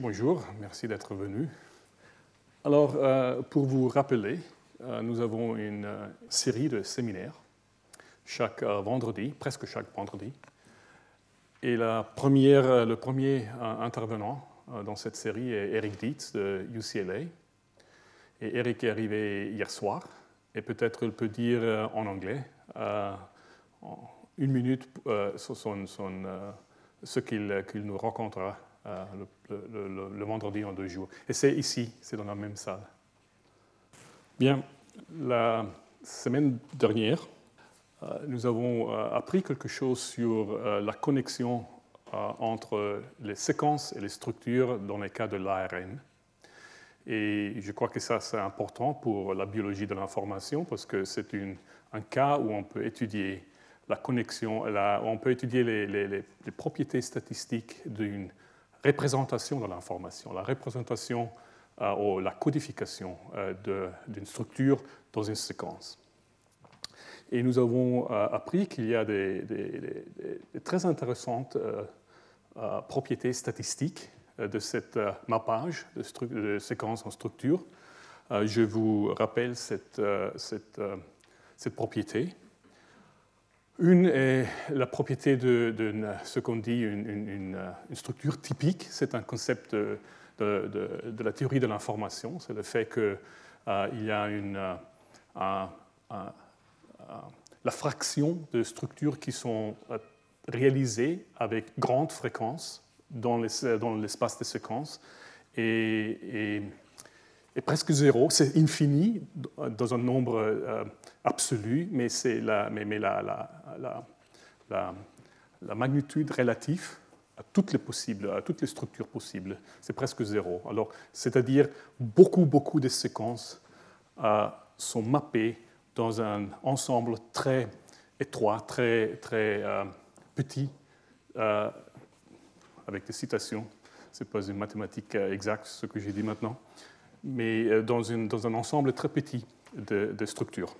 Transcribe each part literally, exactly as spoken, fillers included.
Bonjour, merci d'être venu. Alors, euh, pour vous rappeler, euh, nous avons une euh, série de séminaires chaque euh, vendredi, presque chaque vendredi. Et la première, euh, le premier euh, intervenant euh, dans cette série est Eric Dietz de U C L A. Et Eric est arrivé hier soir, et peut-être il peut dire euh, en anglais, euh, en une minute, euh, sur son, son, euh, ce qu'il, qu'il nous racontera euh, le, le, le, le vendredi en deux jours. Et c'est ici, c'est dans la même salle. Bien, la semaine dernière, euh, nous avons euh, appris quelque chose sur euh, la connexion euh, entre les séquences et les structures dans les cas de l'A R N. Et je crois que ça, c'est important pour la biologie de l'information parce que c'est une, un cas où on peut étudier la connexion, la, on peut étudier les, les, les propriétés statistiques d'une représentation de l'information, la représentation euh, ou la codification euh, de, d'une structure dans une séquence. Et nous avons euh, appris qu'il y a des, des, des, des très intéressantes euh, euh, propriétés statistiques de cette euh, mappage de, stru- de séquences en structure. Euh, je vous rappelle cette, euh, cette, euh, cette propriété. Une est la propriété de, de, de ce qu'on dit une, une, une structure typique. C'est un concept de, de, de, de la théorie de l'information. C'est le fait qu'il euh, y a une, euh, un, un, un, la fraction de structures qui sont réalisées avec grande fréquence dans, les, dans l'espace des séquences et, et, et presque zéro. C'est infini dans un nombre euh, absolu, mais c'est la, mais, mais la, la, la, la, la magnitude relative à toutes les possibles, à toutes les structures possibles, c'est presque zéro. Alors, c'est-à-dire beaucoup, beaucoup de séquences euh, sont mappées dans un ensemble très étroit, très, très euh, petit, euh, avec des citations. Ce n'est pas une mathématique exacte, ce que j'ai dit maintenant, mais dans, une, dans un ensemble très petit de, de structures.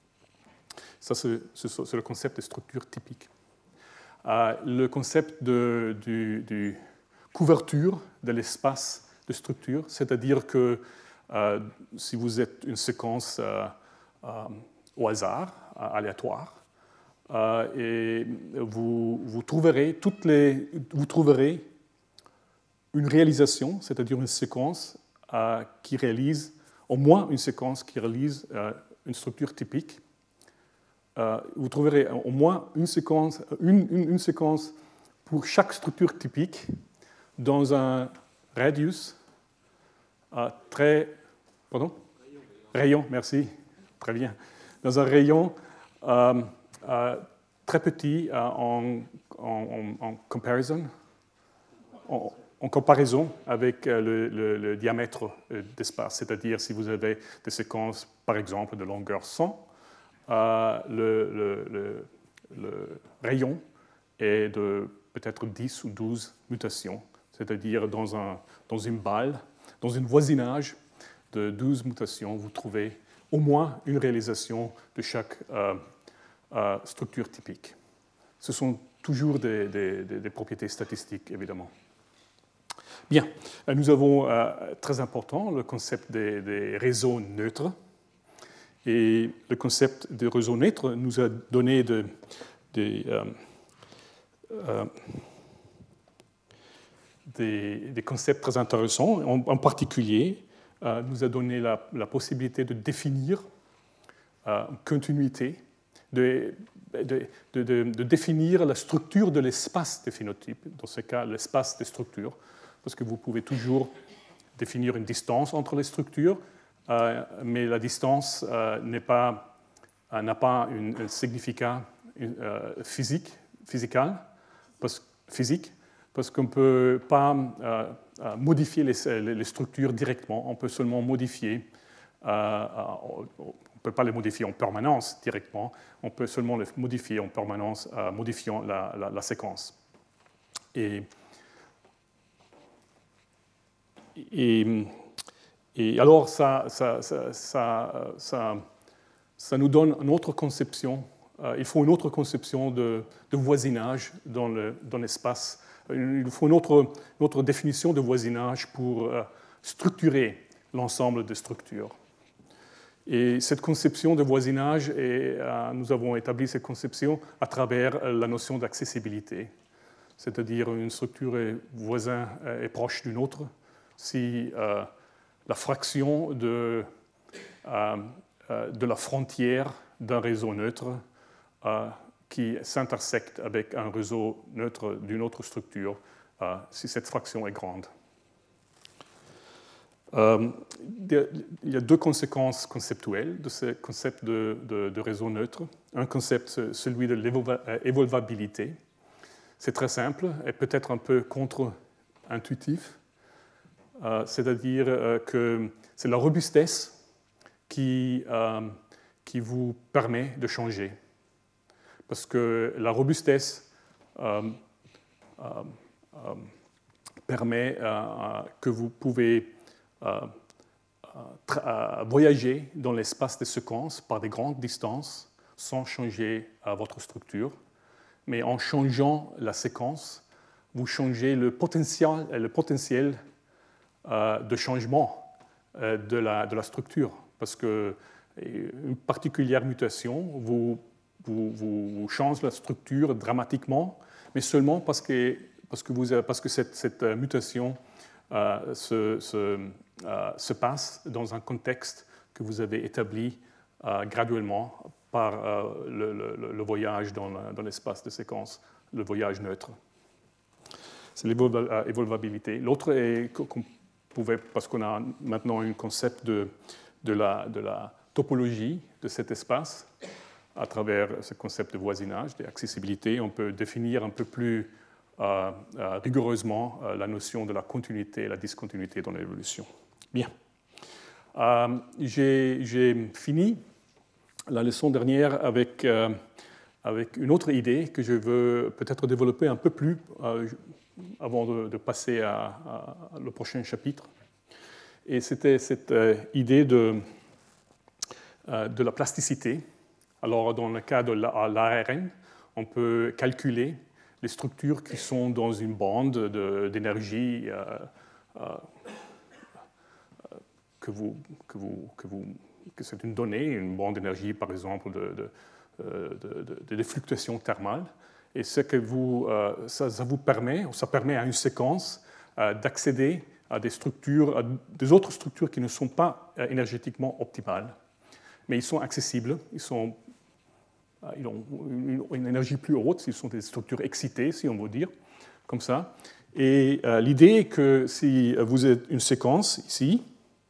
Ça, c'est, c'est le concept de structure typique. Euh, le concept de, du, du couverture de l'espace de structure, c'est-à-dire que euh, si vous êtes une séquence euh, euh, au hasard, aléatoire, euh, et vous, vous, trouverez toutes les, vous trouverez une réalisation, c'est-à-dire une séquence euh, qui réalise, au moins une séquence qui réalise euh, une structure typique. Euh, vous trouverez au moins une séquence, une, une, une séquence pour chaque structure typique dans un radius euh, très... Pardon ? Rayon, merci. Très bien. Dans un rayon euh, euh, très petit euh, en, en, en comparison, en, en comparaison avec le, le, le diamètre d'espace. C'est-à-dire si vous avez des séquences, par exemple, de longueur cent, euh, le, le, le, le rayon est de peut-être dix ou douze mutations. C'est-à-dire dans, un, dans une balle, dans un voisinage de douze mutations, vous trouvez au moins une réalisation de chaque euh, euh, structure typique. Ce sont toujours des, des, des propriétés statistiques, évidemment. Bien, nous avons, euh, très important, le concept des, des réseaux neutres. Et le concept des réseaux neutres nous a donné de, de, euh, euh, des, des concepts très intéressants. En, en particulier, euh, nous a donné la, la possibilité de définir euh, une continuité, de, de, de, de définir la structure de l'espace des phénotypes, dans ce cas, l'espace des structures, parce que vous pouvez toujours définir une distance entre les structures, euh, mais la distance euh, n'est pas, euh, n'a pas une, un significat euh, physique, physical, parce, physique, parce qu'on ne peut pas euh, modifier les, les structures directement, on peut seulement modifier, euh, on ne peut pas les modifier en permanence directement, on peut seulement les modifier en permanence, euh, modifiant la, la, la séquence. Et Et, et alors, ça, ça, ça, ça, ça, ça nous donne une autre conception. Euh, il faut une autre conception de, de voisinage dans, le, dans l'espace il faut une autre, une autre définition de voisinage pour euh, structurer l'ensemble des structures. Et cette conception de voisinage, et, euh, nous avons établi cette conception à travers la notion d'accessibilité, c'est-à-dire une structure est voisin est proche d'une autre si euh, la fraction de, euh, de la frontière d'un réseau neutre euh, qui s'intersecte avec un réseau neutre d'une autre structure, euh, si cette fraction est grande. Euh, il y a deux conséquences conceptuelles de ce concept de, de, de réseau neutre. Un concept, celui de l'évolvabilité. C'est très simple et peut-être un peu contre-intuitif. Euh, c'est-à-dire euh, que c'est la robustesse qui, euh, qui vous permet de changer. Parce que la robustesse euh, euh, euh, permet euh, que vous pouvez euh, euh, voyager dans l'espace des séquences par des grandes distances sans changer euh, votre structure. Mais en changeant la séquence, vous changez le potentiel, le potentiel euh, de changement euh, de, la, de la structure. Parce qu'une particulière mutation vous, vous, vous change la structure dramatiquement, mais seulement parce que, parce que, vous, parce que cette, cette mutation euh, se, se, euh, se passe dans un contexte que vous avez établi euh, graduellement par euh, le, le, le voyage dans, la, dans l'espace de séquence, le voyage neutre. C'est l'évolvabilité. L'autre est qu'on pouvait, parce qu'on a maintenant un concept de, de, la, de la topologie de cet espace, à travers ce concept de voisinage, d'accessibilité, on peut définir un peu plus euh, euh, rigoureusement euh, la notion de la continuité et la discontinuité dans l'évolution. Bien. Euh, j'ai, j'ai fini la leçon dernière avec, euh, avec une autre idée que je veux peut-être développer un peu plus euh, avant de, de passer à, à, à le prochain chapitre. Et c'était cette euh, idée de, euh, de la plasticité. Alors, dans le cas de l'A R N, on peut calculer les structures qui sont dans une bande de, d'énergie euh, euh, que vous, que vous, que vous que c'est une donnée, une bande d'énergie, par exemple, de, de, de, de, de fluctuations thermales. Et ce que vous, euh, ça, ça vous permet, ça permet à une séquence euh, d'accéder à des structures, à des autres structures qui ne sont pas euh, énergétiquement optimales. Mais ils sont accessibles, ils, sont, euh, ils ont une, une énergie plus haute, ils sont des structures excitées, si on veut dire, comme ça. Et euh, l'idée est que si vous avez une séquence ici,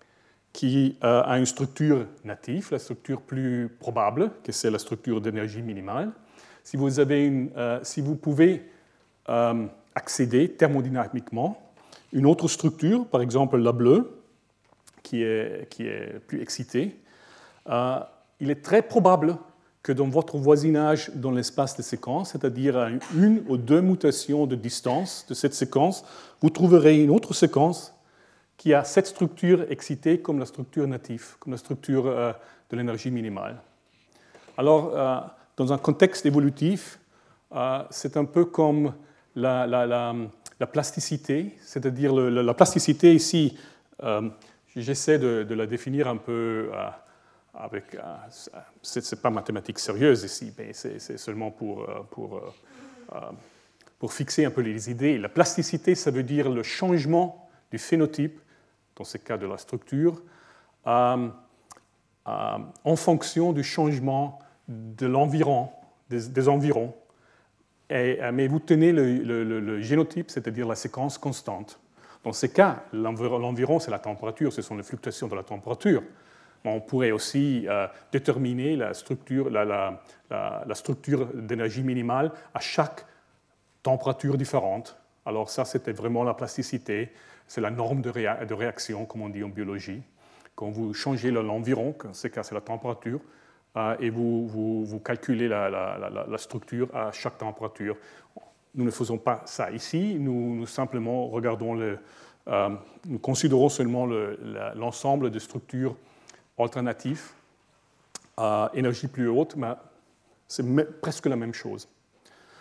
qui euh, a une structure native, la structure plus probable, que c'est la structure d'énergie minimale. Si vous, avez une, euh, si vous pouvez euh, accéder thermodynamiquement une autre structure, par exemple la bleue, qui est, qui est plus excitée, euh, il est très probable que dans votre voisinage dans l'espace de séquence, c'est-à-dire à une ou deux mutations de distance de cette séquence, vous trouverez une autre séquence qui a cette structure excitée comme la structure native, comme la structure euh, de l'énergie minimale. Alors, euh, dans un contexte évolutif, euh, c'est un peu comme la, la, la, la plasticité, c'est-à-dire le, la plasticité ici, euh, j'essaie de, de la définir un peu euh, avec... Euh, c'est, c'est pas mathématique sérieuse ici, mais c'est, c'est seulement pour, pour, euh, pour fixer un peu les idées. La plasticité, ça veut dire le changement du phénotype, dans ce cas de la structure, euh, euh, en fonction du changement de l'environ, des, des environs. Et, mais vous tenez le, le, le, le génotype, c'est-à-dire la séquence constante. Dans ce cas, l'environ, c'est la température, ce sont les fluctuations de la température. On pourrait aussi euh, déterminer la structure, la, la, la, la structure d'énergie minimale à chaque température différente. Alors ça, c'était vraiment la plasticité. C'est la norme de, réa- de réaction, comme on dit en biologie. Quand vous changez l'environ, dans ce cas, c'est la température, euh, et vous, vous, vous calculez la, la, la, la structure à chaque température. Nous ne faisons pas ça ici. Nous, nous simplement regardons le, euh, nous considérons seulement le, la, l'ensemble de structures alternatives à énergie plus haute, mais c'est me- presque la même chose.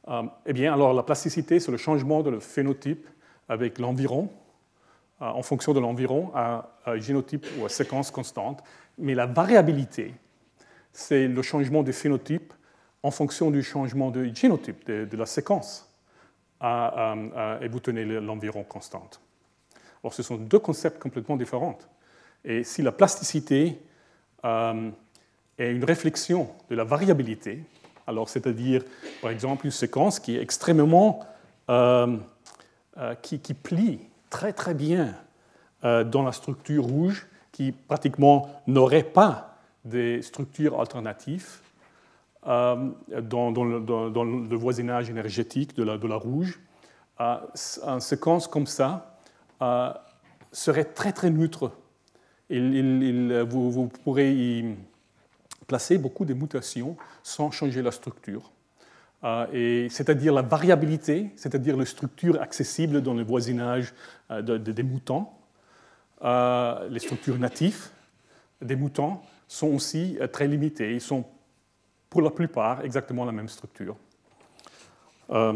Euh, eh bien, alors la plasticité, c'est le changement de le phénotype avec l'environ, euh, en fonction de l'environ, à, à génotype ou à séquence constante. Mais la variabilité, c'est le changement du phénotype en fonction du changement du génotype, de, de la séquence, à, à, à, et vous tenez l'environ constante. Alors, ce sont deux concepts complètement différents. Et si la plasticité euh, est une réflexion de la variabilité, alors c'est-à-dire, par exemple, une séquence qui est extrêmement, euh, euh, qui, qui plie très très bien euh, dans la structure rouge, qui pratiquement n'aurait pas des structures alternatives euh, dans, dans, le, dans, dans le voisinage énergétique de la, de la rouge, euh, une séquence comme ça euh, serait très très neutre. Il, il, il, vous, vous pourrez y placer beaucoup de mutations sans changer la structure. Euh, et c'est-à-dire la variabilité, c'est-à-dire les structures accessibles dans le voisinage euh, de, de, des moutants. Euh, les structures natives des moutants sont aussi euh, très limitées. Ils sont pour la plupart exactement la même structure. Euh,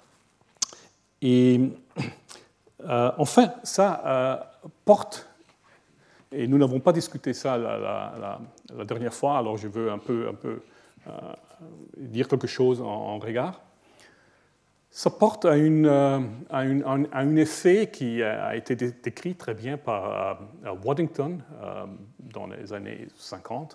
et euh, enfin, ça euh, porte, et nous n'avons pas discuté ça la, la, la, la dernière fois, alors je veux un peu, un peu euh, dire quelque chose en, en regard. Ça porte à, une, à, une, à un effet qui a été décrit très bien par uh, Waddington uh, dans les années cinquante,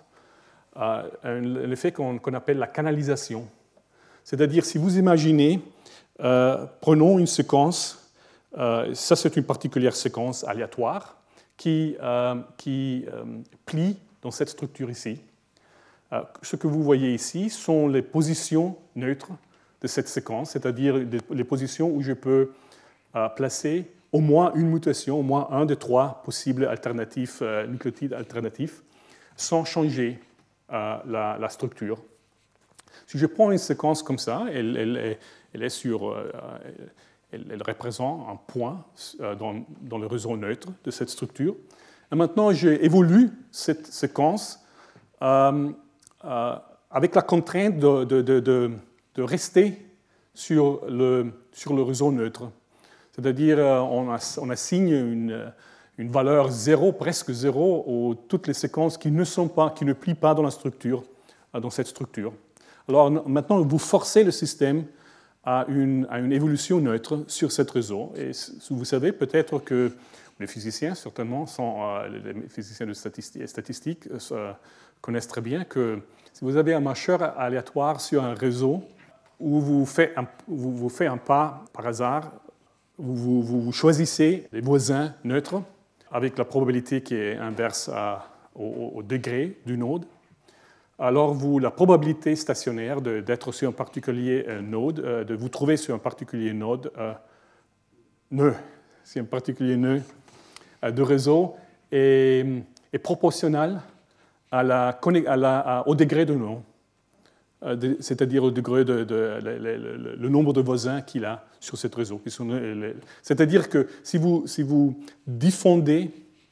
uh, l'effet qu'on, qu'on appelle la canalisation. C'est-à-dire, si vous imaginez, uh, prenons une séquence, uh, ça c'est une particulière séquence aléatoire, qui, uh, qui um, plie dans cette structure ici. Uh, ce que vous voyez ici sont les positions neutres de cette séquence, c'est-à-dire les positions où je peux euh, placer au moins une mutation, au moins un des trois possibles alternatifs, euh, nucléotides alternatifs, sans changer euh, la, la structure. Si je prends une séquence comme ça, elle, elle, elle, est sur, euh, elle, elle représente un point euh, dans, dans le réseau neutre de cette structure. Et maintenant, j'évolue cette séquence euh, euh, avec la contrainte de, de, de, de de rester sur le, sur le réseau neutre. C'est-à-dire, on, on assigne une, une valeur zéro, presque zéro, aux toutes les séquences qui ne sont pas, qui ne plient pas dans la structure, dans cette structure. Alors maintenant, vous forcez le système à une, à une évolution neutre sur ce réseau. Et vous savez peut-être que les physiciens, certainement, sont, les physiciens de statistique, statistiques euh, connaissent très bien que si vous avez un marcheur aléatoire sur un réseau, où vous faites un, vous, vous faites un pas par hasard, vous, vous, vous choisissez les voisins neutres avec la probabilité qui est inverse à, au, au degré du node. Alors, vous, la probabilité stationnaire de, d'être sur un particulier euh, node, euh, de vous trouver sur un particulier node, euh, nœud, c'est un particulier nœud euh, de réseau, est, est proportionnelle à la, à la, à, au degré du node. C'est-à-dire au degré de, de, de, de, de le nombre de voisins qu'il a sur ce réseau. C'est-à-dire que si vous, si vous diffondez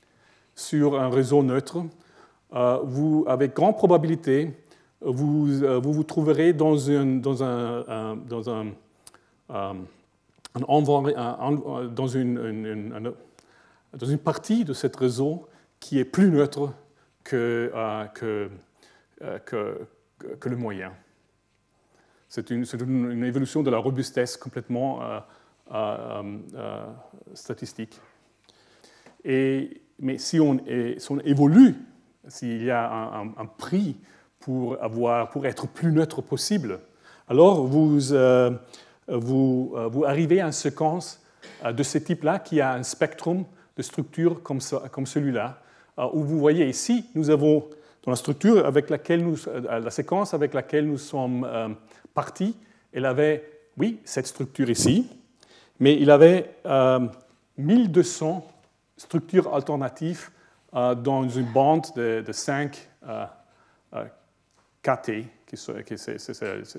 sur un réseau neutre, euh, vous, avec grande probabilité, vous euh, vous, vous trouverez dans, un, dans, un, un, dans, un, un, un, dans, une, une, une, dans une partie de ce réseau qui est plus neutre que, euh, que, euh, que que le moyen. C'est une, c'est une, une évolution de la robustesse complètement euh, euh, euh, statistique. Et, mais si on, est, si on évolue, s'il y a un, un, un prix pour, avoir, pour être plus neutre possible, alors vous, euh, vous, vous arrivez à une séquence de ce type-là qui a un spectrum de structures comme, ça, comme celui-là, où vous voyez ici, nous avons dans la structure avec laquelle nous, la séquence avec laquelle nous sommes euh, partis, elle avait, oui, cette structure ici, mais il avait euh, mille deux cents structures alternatives euh, dans une bande de, de cinq euh, euh, K T, qui, qui c'est, c'est, c'est, c'est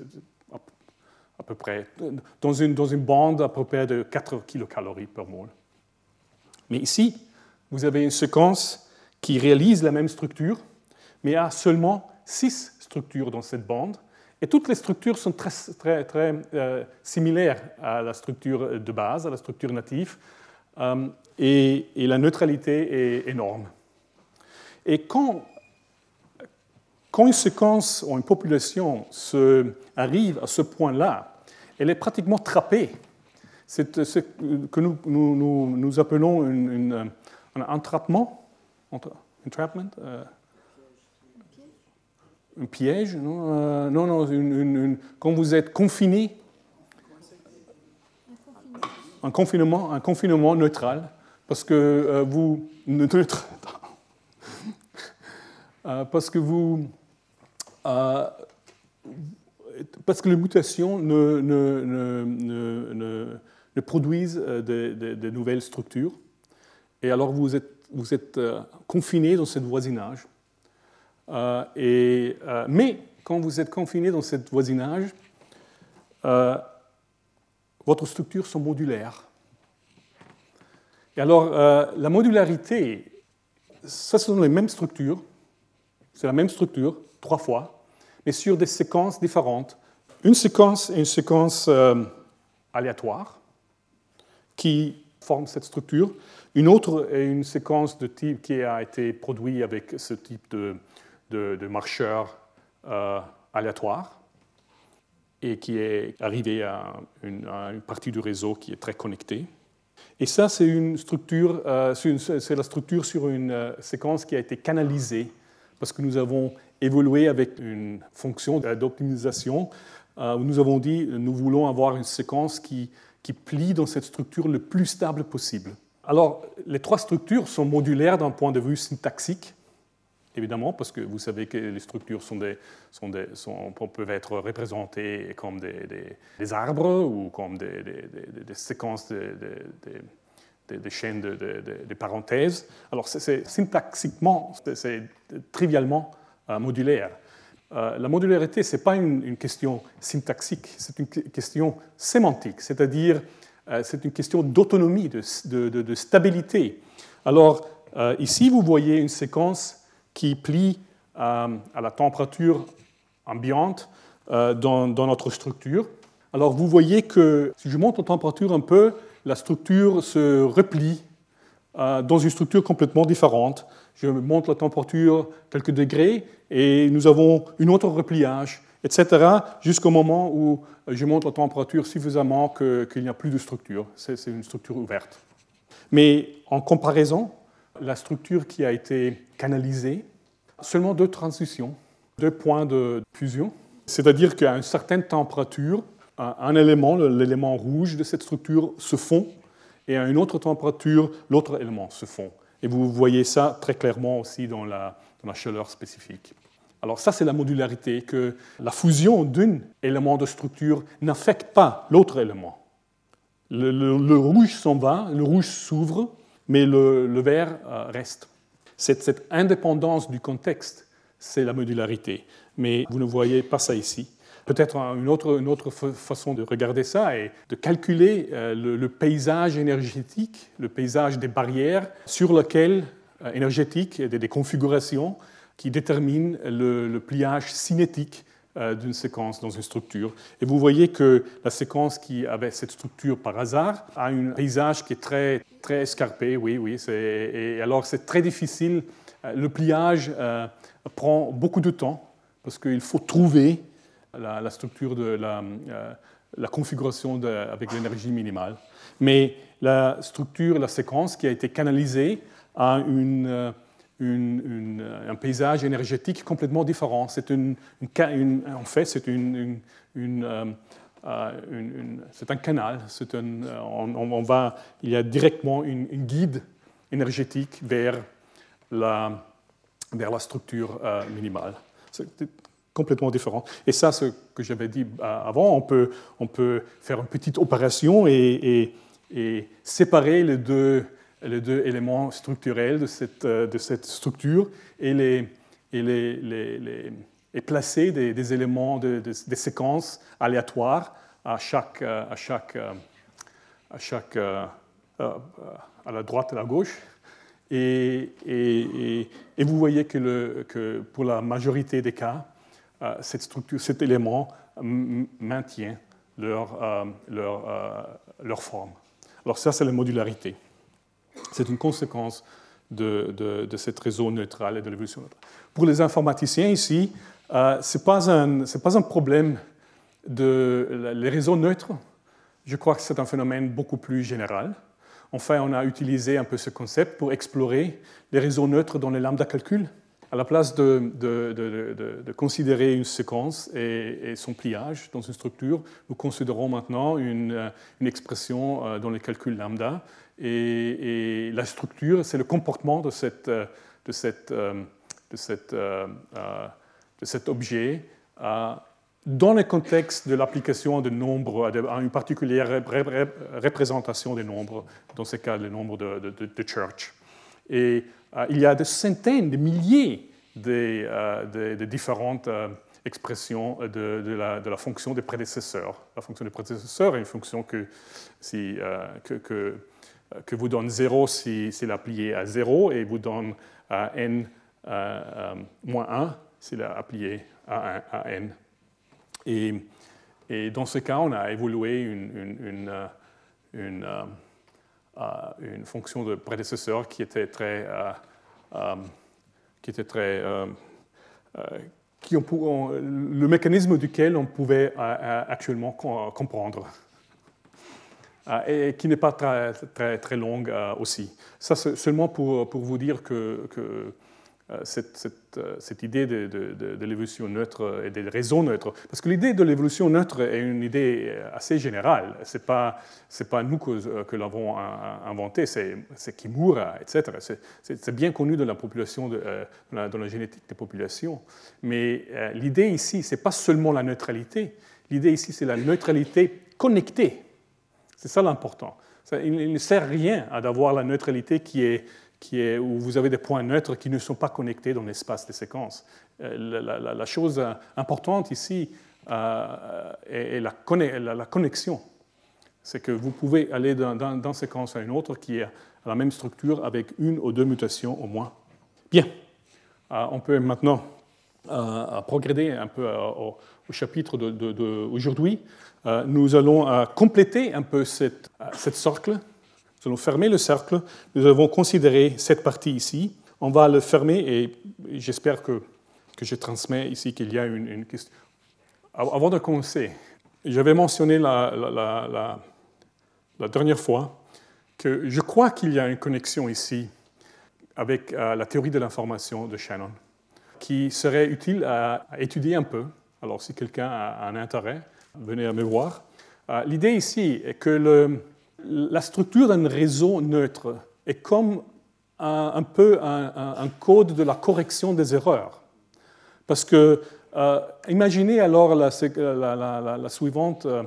à peu près, dans une, dans une bande à peu près de quatre kilocalories par mol. Mais ici, vous avez une séquence qui réalise la même structure, mais a seulement six structures dans cette bande, Et toutes les structures sont très, très, très euh, similaires à la structure de base, à la structure native, euh, et, et la neutralité est énorme. Et quand, quand une séquence ou une population se, arrive à ce point-là, elle est pratiquement trappée. C'est ce que nous, nous, nous, nous appelons une, une, un entrappement, entrapment, euh, un piège, non, euh, non, non une, une, une, quand vous êtes confiné, un confinement, un confinement neutral, parce que euh, vous neutre, euh, parce que vous euh, parce que les mutations ne, ne, ne, ne, ne, ne produisent de, de, de nouvelles structures, et alors vous êtes, vous êtes euh, confiné dans ce voisinage. Euh, et, euh, mais quand vous êtes confiné dans ce voisinage, euh, votre structure sont modulaires. Et alors, euh, la modularité, ça, ce sont les mêmes structures, c'est la même structure, trois fois, mais sur des séquences différentes. Une séquence est une séquence euh, aléatoire qui forme cette structure. Une autre est une séquence de type qui a été produite avec ce type de de, de marcheurs euh, aléatoires et qui est arrivé à une, à une partie du réseau qui est très connectée. Et ça, c'est une structure, euh, c'est, une, c'est la structure sur une euh, séquence qui a été canalisée parce que nous avons évolué avec une fonction d'optimisation euh, où nous avons dit nous voulons avoir une séquence qui, qui plie dans cette structure le plus stable possible. Alors, les trois structures sont modulaires d'un point de vue syntaxique, évidemment, parce que vous savez que les structures sont des, sont des, sont, peuvent être représentées comme des, des, des arbres ou comme des, des, des, des séquences, de, de, de, des chaînes de, de, de, de parenthèses. Alors, c'est, c'est, syntaxiquement, c'est, c'est trivialement euh, modulaire. Euh, la modularité, ce n'est pas une, une question syntaxique, c'est une question sémantique, c'est-à-dire euh, c'est une question d'autonomie, de, de, de, de stabilité. Alors, euh, ici, vous voyez une séquence qui plie euh, à la température ambiante euh, dans, dans notre structure. Alors vous voyez que si je monte la température un peu, la structure se replie euh, dans une structure complètement différente. Je monte la température quelques degrés et nous avons une autre repliage, et cetera, jusqu'au moment où je monte la température suffisamment que, qu'il n'y a plus de structure. C'est, c'est une structure ouverte. Mais en comparaison, la structure qui a été canalisée, seulement deux transitions, deux points de fusion. C'est-à-dire qu'à une certaine température, un élément, l'élément rouge de cette structure, se fond, et à une autre température, l'autre élément se fond. Et vous voyez ça très clairement aussi dans la, dans la chaleur spécifique. Alors ça, c'est la modularité, que la fusion d'un élément de structure n'affecte pas l'autre élément. Le, le, le rouge s'en va, le rouge s'ouvre, mais le, le vert euh, reste. Cette, cette indépendance du contexte, c'est la modularité. Mais vous ne voyez pas ça ici. Peut-être une autre, une autre façon de regarder ça est de calculer euh, le, le paysage énergétique, le paysage des barrières sur lequel, euh, énergétique, des, des configurations qui déterminent le, le pliage cinétique euh, d'une séquence dans une structure. Et vous voyez que la séquence qui avait cette structure par hasard a un paysage qui est très, très escarpé, oui, oui. C'est, et alors c'est très difficile. Le pliage euh, prend beaucoup de temps parce qu'il faut trouver la, la structure de la, euh, la configuration de, avec l'énergie minimale. Mais la structure, la séquence qui a été canalisée a une, une, une, un paysage énergétique complètement différent. C'est une, une, une, en fait, c'est, une, une, une, euh, une, c'est un canal. C'est un, on, on va, il y a directement une, une guide énergétique vers la, vers la structure euh, minimale. C'est complètement différent. Et ça, ce que j'avais dit avant, on peut, on peut faire une petite opération et, et, et séparer les deux, les deux éléments structurels de cette, de cette structure et, les, et, les, les, les, et placer des, des éléments, de, de, des séquences aléatoires à chaque, à chaque, à chaque, à la droite et à la gauche. Et, et, et, et vous voyez que, le, que pour la majorité des cas, euh, cette structure, cet élément maintient leur, euh, leur, euh, leur forme. Alors ça, c'est la modularité. C'est une conséquence de, de, de ce réseau neutral et de l'évolution neutrale. Pour les informaticiens ici, euh, ce n'est pas, pas un problème de les réseaux neutres. Je crois que c'est un phénomène beaucoup plus général. Enfin, on a utilisé un peu ce concept pour explorer les réseaux neutres dans les lambda calcul. À la place de, de, de, de, de considérer une séquence et, et son pliage dans une structure, nous considérons maintenant une, une expression dans les calculs lambda. Et, et la structure, c'est le comportement de, cette, de, cette, de, cette, de cet objet dans le contexte de l'application de nombres, à une particulière représentation des nombres, dans ce cas, le nombre de, de, de Church. Et euh, il y a des centaines, des milliers de, euh, de, de différentes euh, expressions de, de, la, de la fonction des prédécesseurs. La fonction des prédécesseurs est une fonction que, si, euh, que, que, que vous donne zéro si c'est appuyé à zéro et vous donne à n euh, euh, moins un si c'est appuyé à, un, à n. Et, et dans ce cas, on a évolué une, une, une, une, une, une fonction de prédécesseur qui était très, euh, euh, qui était très, euh, euh, qui on, on, le mécanisme duquel on pouvait euh, actuellement comprendre, euh, et qui n'est pas très, très, très longue euh, aussi. Ça, c'est seulement pour, pour vous dire que, que Cette, cette, cette idée de, de, de, de l'évolution neutre et des réseaux neutres. Parce que l'idée de l'évolution neutre est une idée assez générale. Ce n'est pas, c'est pas nous que, que l'avons inventé, c'est Kimura, et cetera. C'est bien connu de la population, de, de, la, de la génétique des populations. Mais euh, l'idée ici, ce n'est pas seulement la neutralité. L'idée ici, c'est la neutralité connectée. C'est ça l'important. Il, il ne sert à rien d'avoir la neutralité qui est Qui est, où vous avez des points neutres qui ne sont pas connectés dans l'espace des séquences. La, la, la chose importante ici euh, est la, la, la connexion. C'est que vous pouvez aller d'une séquence à une autre qui a la même structure avec une ou deux mutations au moins. Bien, euh, on peut maintenant euh, progréder un peu au, au chapitre d'aujourd'hui. Euh, nous allons euh, compléter un peu cette, cette cercle. Nous allons fermer le cercle. Nous avons considéré cette partie ici. On va le fermer et j'espère que, que je transmets ici qu'il y a une, une question. Avant de commencer, j'avais mentionné la, la, la, la, la dernière fois que je crois qu'il y a une connexion ici avec euh, la théorie de l'information de Shannon qui serait utile à, à étudier un peu. Alors si quelqu'un a un intérêt, venez à me voir. Euh, L'idée ici est que le La structure d'un réseau neutre est comme un, un peu un, un, un code de la correction des erreurs. Parce que, euh, imaginez alors la, la, la, la suivante, euh,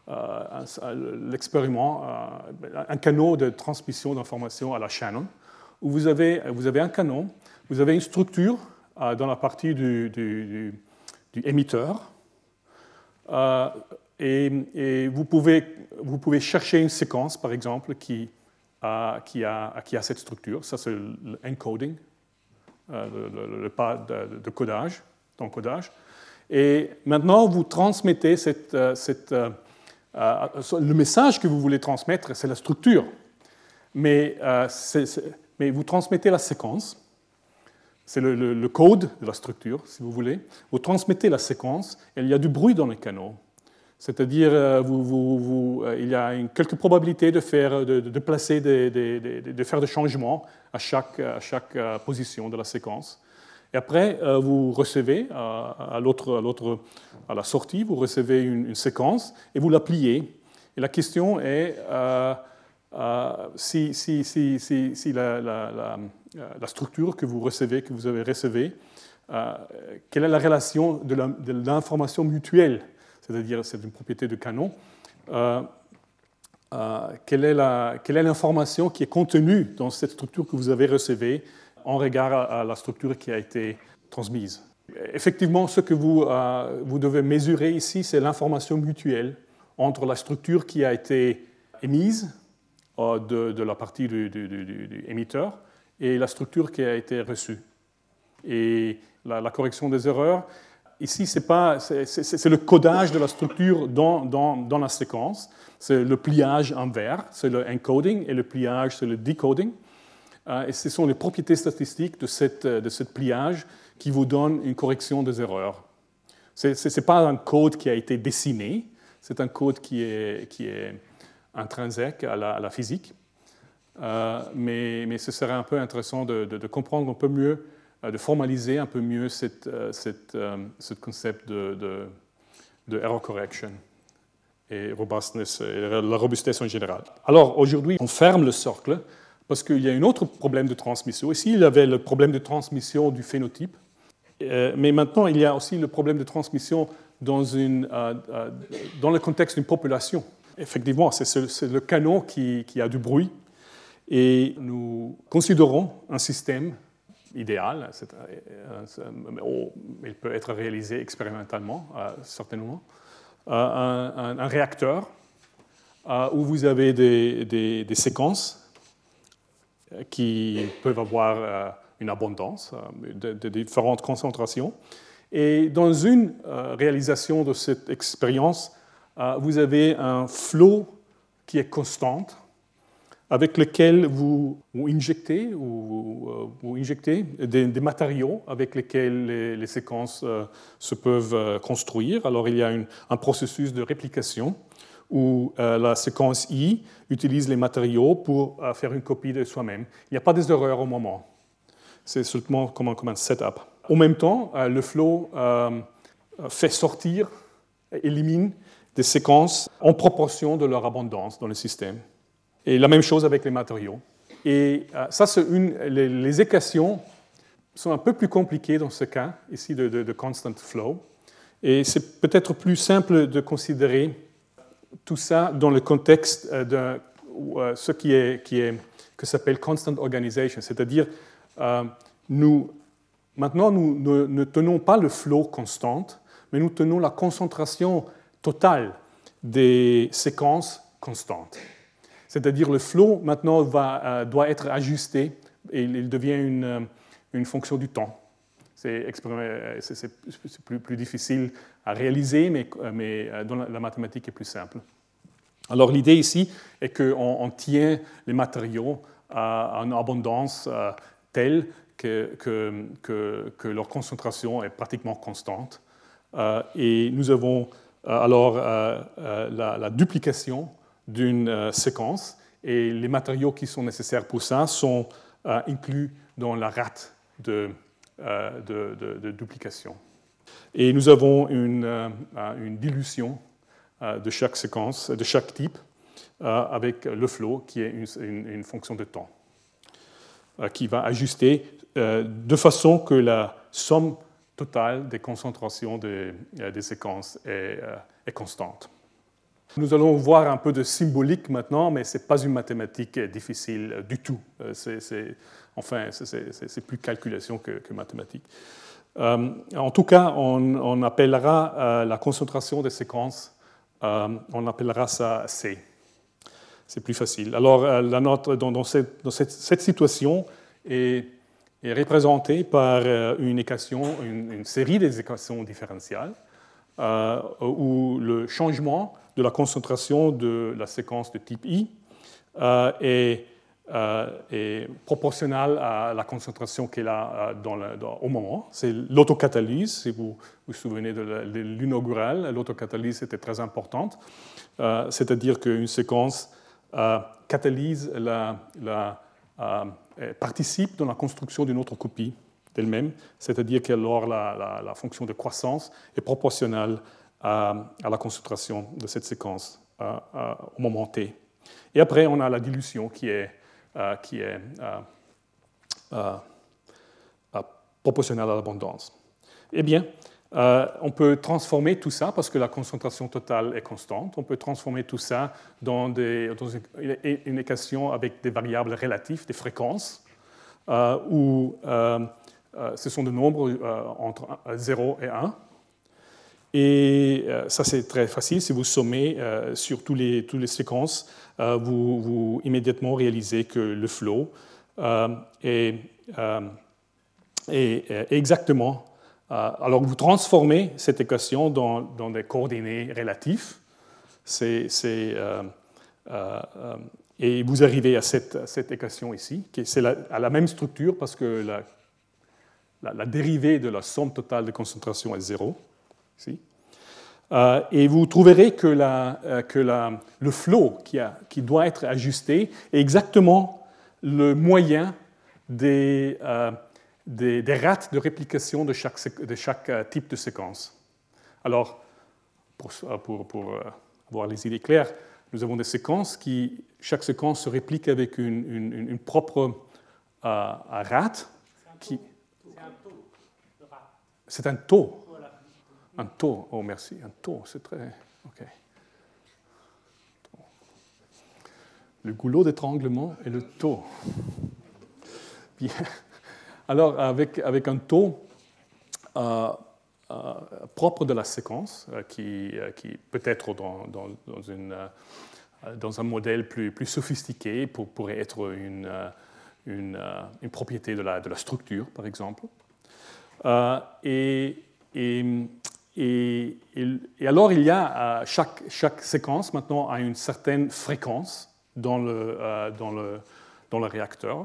l'expériment, euh, un canal de transmission d'informations à la Shannon, où vous avez, vous avez un canal, vous avez une structure euh, dans la partie du, du, du, du émetteur, euh, Et, et vous, pouvez, vous pouvez chercher une séquence, par exemple, qui a, qui a, qui a cette structure. Ça, c'est l'encoding, euh, le, le, le pas de, de codage, d'encodage. Et maintenant, vous transmettez cette, cette, euh, le message que vous voulez transmettre, c'est la structure. Mais, euh, c'est, c'est, mais vous transmettez la séquence. C'est le, le, le code de la structure, si vous voulez. Vous transmettez la séquence, et il y a du bruit dans les canaux. C'est-à-dire, vous, vous, vous, il y a une, quelques probabilités de, faire, de, de placer, des, des, des, de faire des changements à chaque, à chaque position de la séquence. Et après, vous recevez, à, l'autre, à, l'autre, à la sortie, vous recevez une, une séquence et vous la pliez. Et la question est euh, euh, si, si, si, si, si la, la, la, la structure que vous recevez, que vous avez recevée, euh, quelle est la relation de l'information mutuelle, c'est-à-dire c'est une propriété de canon, euh, euh, quelle est l'information qui est contenue dans cette structure que vous avez recevée en regard à, à la structure qui a été transmise. Effectivement, ce que vous, euh, vous devez mesurer ici, c'est l'information mutuelle entre la structure qui a été émise euh, de, de la partie du, du, du, du émetteur et la structure qui a été reçue. Et la, la correction des erreurs ici, c'est, pas, c'est, c'est, c'est le codage de la structure dans, dans, dans la séquence. C'est le pliage en vert, c'est le encoding, et le pliage, c'est le decoding. Euh, et ce sont les propriétés statistiques de cette, de ce pliage qui vous donnent une correction des erreurs. Ce n'est pas un code qui a été dessiné, c'est un code qui est, qui est intrinsèque à la, à la physique. Euh, mais, mais ce serait un peu intéressant de, de, de comprendre un peu mieux, euh, de formaliser un peu mieux cette, euh, cette, euh, ce concept de, de, de error correction et robustness, et la robustesse en général. Alors aujourd'hui, on ferme le cercle parce qu'il y a un autre problème de transmission. Ici, il y avait le problème de transmission du phénotype, euh, mais maintenant, il y a aussi le problème de transmission dans, une, euh, euh, dans le contexte d'une population. Effectivement, c'est, ce, c'est le canon qui, qui a du bruit, et nous considérons un système idéal, c'est, euh, c'est, oh, il peut être réalisé expérimentalement, euh, certainement, euh, un, un, un réacteur euh, où vous avez des, des, des séquences qui peuvent avoir euh, une abondance euh, de, de différentes concentrations. Et dans une euh, réalisation de cette expérience, euh, vous avez un flot qui est constant, avec lequel vous, vous injectez, ou, euh, vous injectez des, des matériaux avec lesquels les, les séquences euh, se peuvent euh, construire. Alors il y a une, un processus de réplication où euh, la séquence I utilise les matériaux pour euh, faire une copie de soi-même. Il n'y a pas des erreurs au moment. C'est seulement comme un, comme un setup. En même temps, euh, le flow euh, fait sortir, élimine des séquences en proportion de leur abondance dans le système. Et la même chose avec les matériaux. Et euh, ça, c'est une, les, les équations sont un peu plus compliquées dans ce cas, ici, de, de, de constant flow. Et c'est peut-être plus simple de considérer tout ça dans le contexte de euh, ce qui est, qui est, que s'appelle constant organization, c'est-à-dire euh, nous, maintenant nous ne, ne tenons pas le flow constant, mais nous tenons la concentration totale des séquences constantes. C'est-à-dire le flow maintenant va, euh, doit être ajusté et il devient une, une fonction du temps. C'est, c'est, c'est plus, plus difficile à réaliser, mais, mais dans la, la mathématique est plus simple. Alors l'idée ici est qu'on on tient les matériaux à une abondance euh, telle que, que, que, que leur concentration est pratiquement constante. Euh, et nous avons euh, alors euh, euh, la, la duplication d'une euh, séquence, et les matériaux qui sont nécessaires pour ça sont euh, inclus dans la rate de De, de, de duplication. Et nous avons une, euh, une dilution euh, de chaque séquence, de chaque type, euh, avec le flow, qui est une, une, une fonction de temps, euh, qui va ajuster euh, de façon que la somme totale des concentrations des, des séquences est, euh, est constante. Nous allons voir un peu de symbolique maintenant, mais ce n'est pas une mathématique difficile du tout. C'est, c'est, enfin, c'est, c'est, c'est plus calculation que, que mathématique. Euh, en tout cas, on, on appellera euh, la concentration des séquences, euh, on appellera ça C. C'est plus facile. Alors, euh, la note dans, dans, cette, dans cette, cette situation est, est représentée par euh, une équation, une, une série des équations différentielles, euh, où le changement de la concentration de la séquence de type I euh, est, euh, est proportionnelle à la concentration qu'elle a dans le, dans, au moment. C'est l'autocatalyse, si vous vous souvenez de l'inaugural, l'autocatalyse était très importante, euh, c'est-à-dire qu'une séquence euh, catalyse, la, la, euh, participe dans la construction d'une autre copie d'elle-même, c'est-à-dire qu'alors la, la, la fonction de croissance est proportionnelle à, à la concentration de cette séquence euh, euh, au moment t. Et après, on a la dilution qui est, euh, qui est euh, euh, euh, proportionnelle à l'abondance. Eh bien, euh, on peut transformer tout ça, parce que la concentration totale est constante, on peut transformer tout ça dans, des, dans une, une équation avec des variables relatives, des fréquences, euh, où euh, euh, ce sont des nombres euh, entre zéro et un. Et euh, ça, c'est très facile. Si vous sommez euh, sur tous les, toutes les séquences, euh, vous, vous immédiatement réalisez que le flow euh, est, euh, est, est exactement alors, vous transformez cette équation dans, dans des coordonnées relatives. C'est, c'est, euh, euh, et vous arrivez à cette, à cette équation ici, qui c'est la, à la même structure parce que la, la, la dérivée de la somme totale de concentration est zéro. Ici. Euh, et vous trouverez que, la, euh, que la, le flow qui, a, qui doit être ajusté est exactement le moyen des, euh, des, des rates de réplication de chaque, de chaque type de séquence. Alors, pour, pour, pour avoir les idées claires, nous avons des séquences qui, chaque séquence se réplique avec une, une, une propre euh, rate. Qui... C'est un taux de rate. C'est un taux. Un taux, oh merci, un taux, c'est très... OK. Le goulot d'étranglement et le taux. Bien. Alors, avec, avec un taux euh, euh, propre de la séquence, euh, qui, euh, qui peut-être dans, dans, dans, une, euh, dans un modèle plus, plus sophistiqué pour, pourrait être une, euh, une, euh, une propriété de la, de la structure, par exemple. Euh, et... et Et, et, et alors, il y a, euh, chaque, chaque séquence maintenant a une certaine fréquence dans le, euh, dans le, dans le réacteur.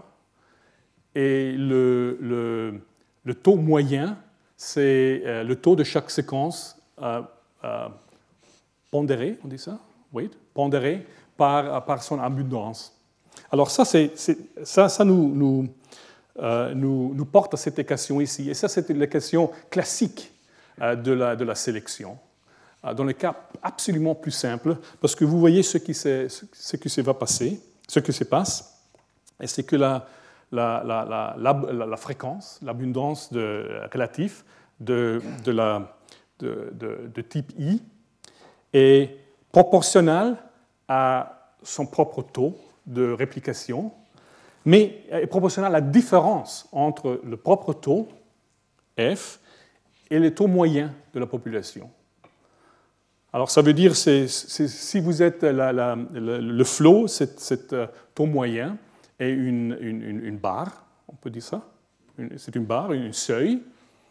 Et le, le, le taux moyen, c'est euh, le taux de chaque séquence euh, euh, pondéré, on dit ça? Oui, pondéré par, par son abondance. Alors ça, c'est, c'est, ça, ça nous, nous, euh, nous, nous porte à cette équation ici. Et ça, c'est l'équation classique De la, de la sélection, dans le cas absolument plus simple, parce que vous voyez ce qui, ce qui se va passer, ce qui se passe, et c'est que la, la, la, la, la fréquence, l'abondance relative de, de, la, de, de, de type I est proportionnelle à son propre taux de réplication, mais est proportionnelle à la différence entre le propre taux, F, et le taux moyen de la population. Alors, ça veut dire, c'est, c'est, si vous êtes la, la, le, le flot, cet taux moyen est une, une, une barre, on peut dire ça, une, c'est une barre, un seuil.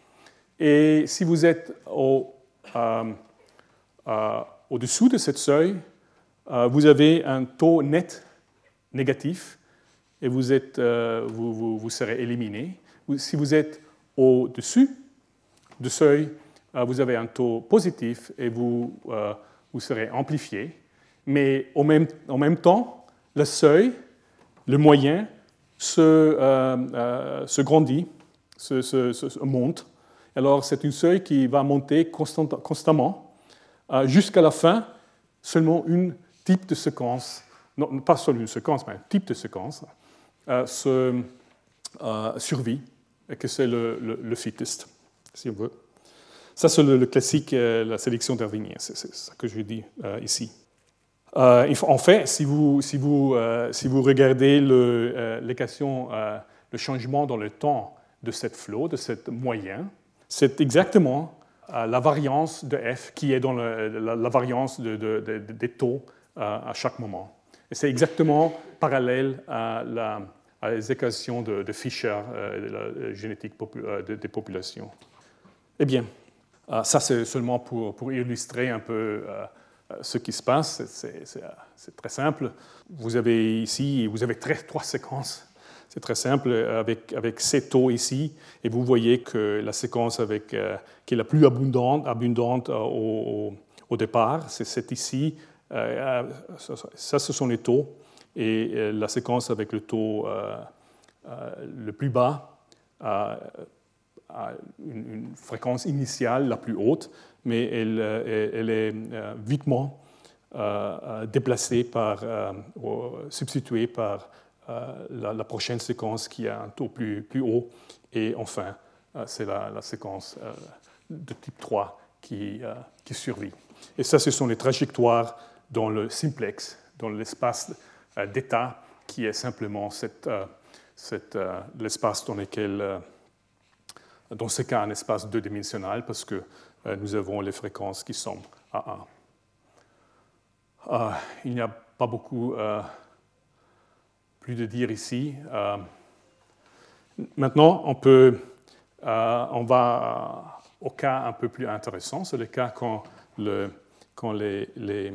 Et si vous êtes au, euh, euh, au-dessous de ce seuil, euh, vous avez un taux net négatif et vous, êtes, euh, vous, vous, vous serez éliminé. Si vous êtes au-dessus de seuil, vous avez un taux positif et vous, euh, vous serez amplifié. Mais au même, en même temps, le seuil, le moyen, se, euh, euh, se grandit, se, se, se monte. Alors, c'est un seuil qui va monter constant, constamment euh, jusqu'à la fin, seulement un type de séquence, non, pas seulement une séquence, mais un type de séquence, euh, se, euh, survit, et que c'est le, le, le fittest, si on veut. Ça, c'est le, le classique, euh, la sélection darwinienne, c'est, c'est ça que je dis euh, ici. Euh, en fait, si vous, si vous, euh, si vous regardez le, euh, l'équation, euh, le changement dans le temps de cette flot, de cette moyen, c'est exactement euh, la variance de F qui est dans le, la, la variance de, de, de, de, des taux euh, à chaque moment. Et c'est exactement parallèle à, la, à les équations de, de Fischer, euh, de la génétique popu- euh, de, des populations. Eh bien, euh, ça c'est seulement pour, pour illustrer un peu euh, ce qui se passe. C'est, c'est, c'est très simple. Vous avez ici, vous avez très, trois séquences. C'est très simple avec, avec ces taux ici. Et vous voyez que la séquence avec, euh, qui est la plus abondante, abondante euh, au, au départ, c'est cette ici. Euh, ça, ce sont les taux. Et euh, la séquence avec le taux euh, euh, le plus bas euh, a une, une fréquence initiale la plus haute, mais elle, elle est euh, vitement euh, déplacée par, euh, substituée par euh, la, la prochaine séquence qui a un taux plus, plus haut. Et enfin, euh, c'est la, la séquence euh, de type trois qui, euh, qui survit. Et ça, ce sont les trajectoires dans le simplex, dans l'espace euh, d'état, qui est simplement cette, euh, cette, euh, l'espace dans lequel... Euh, dans ce cas, un espace deux-dimensionnel, parce que euh, nous avons les fréquences qui sont à un. Euh, il n'y a pas beaucoup euh, plus de dire ici. Euh, maintenant, on, peut, euh, on va au cas un peu plus intéressant, c'est le cas quand, le, quand les, les,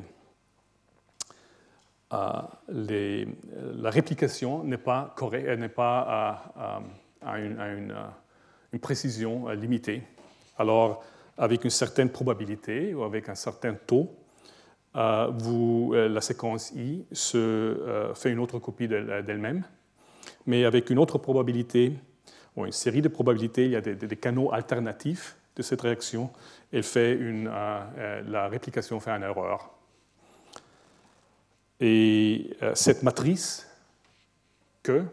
euh, les, la réplication n'est pas correcte, n'est pas à, à, à, une, à une, une précision limitée. Alors, avec une certaine probabilité ou avec un certain taux, euh, vous, la séquence I se euh, fait une autre copie d'elle-même, mais avec une autre probabilité, ou une série de probabilités, il y a des, des canaux alternatifs de cette réaction, elle fait une, euh, la réplication fait une erreur. Et euh, cette matrice que euh,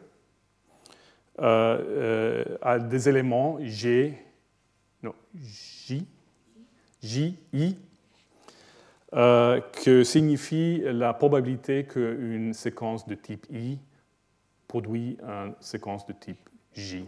euh, a des éléments G, non, J, J, I, euh, que signifie la probabilité qu'une séquence de type I produit une séquence de type J.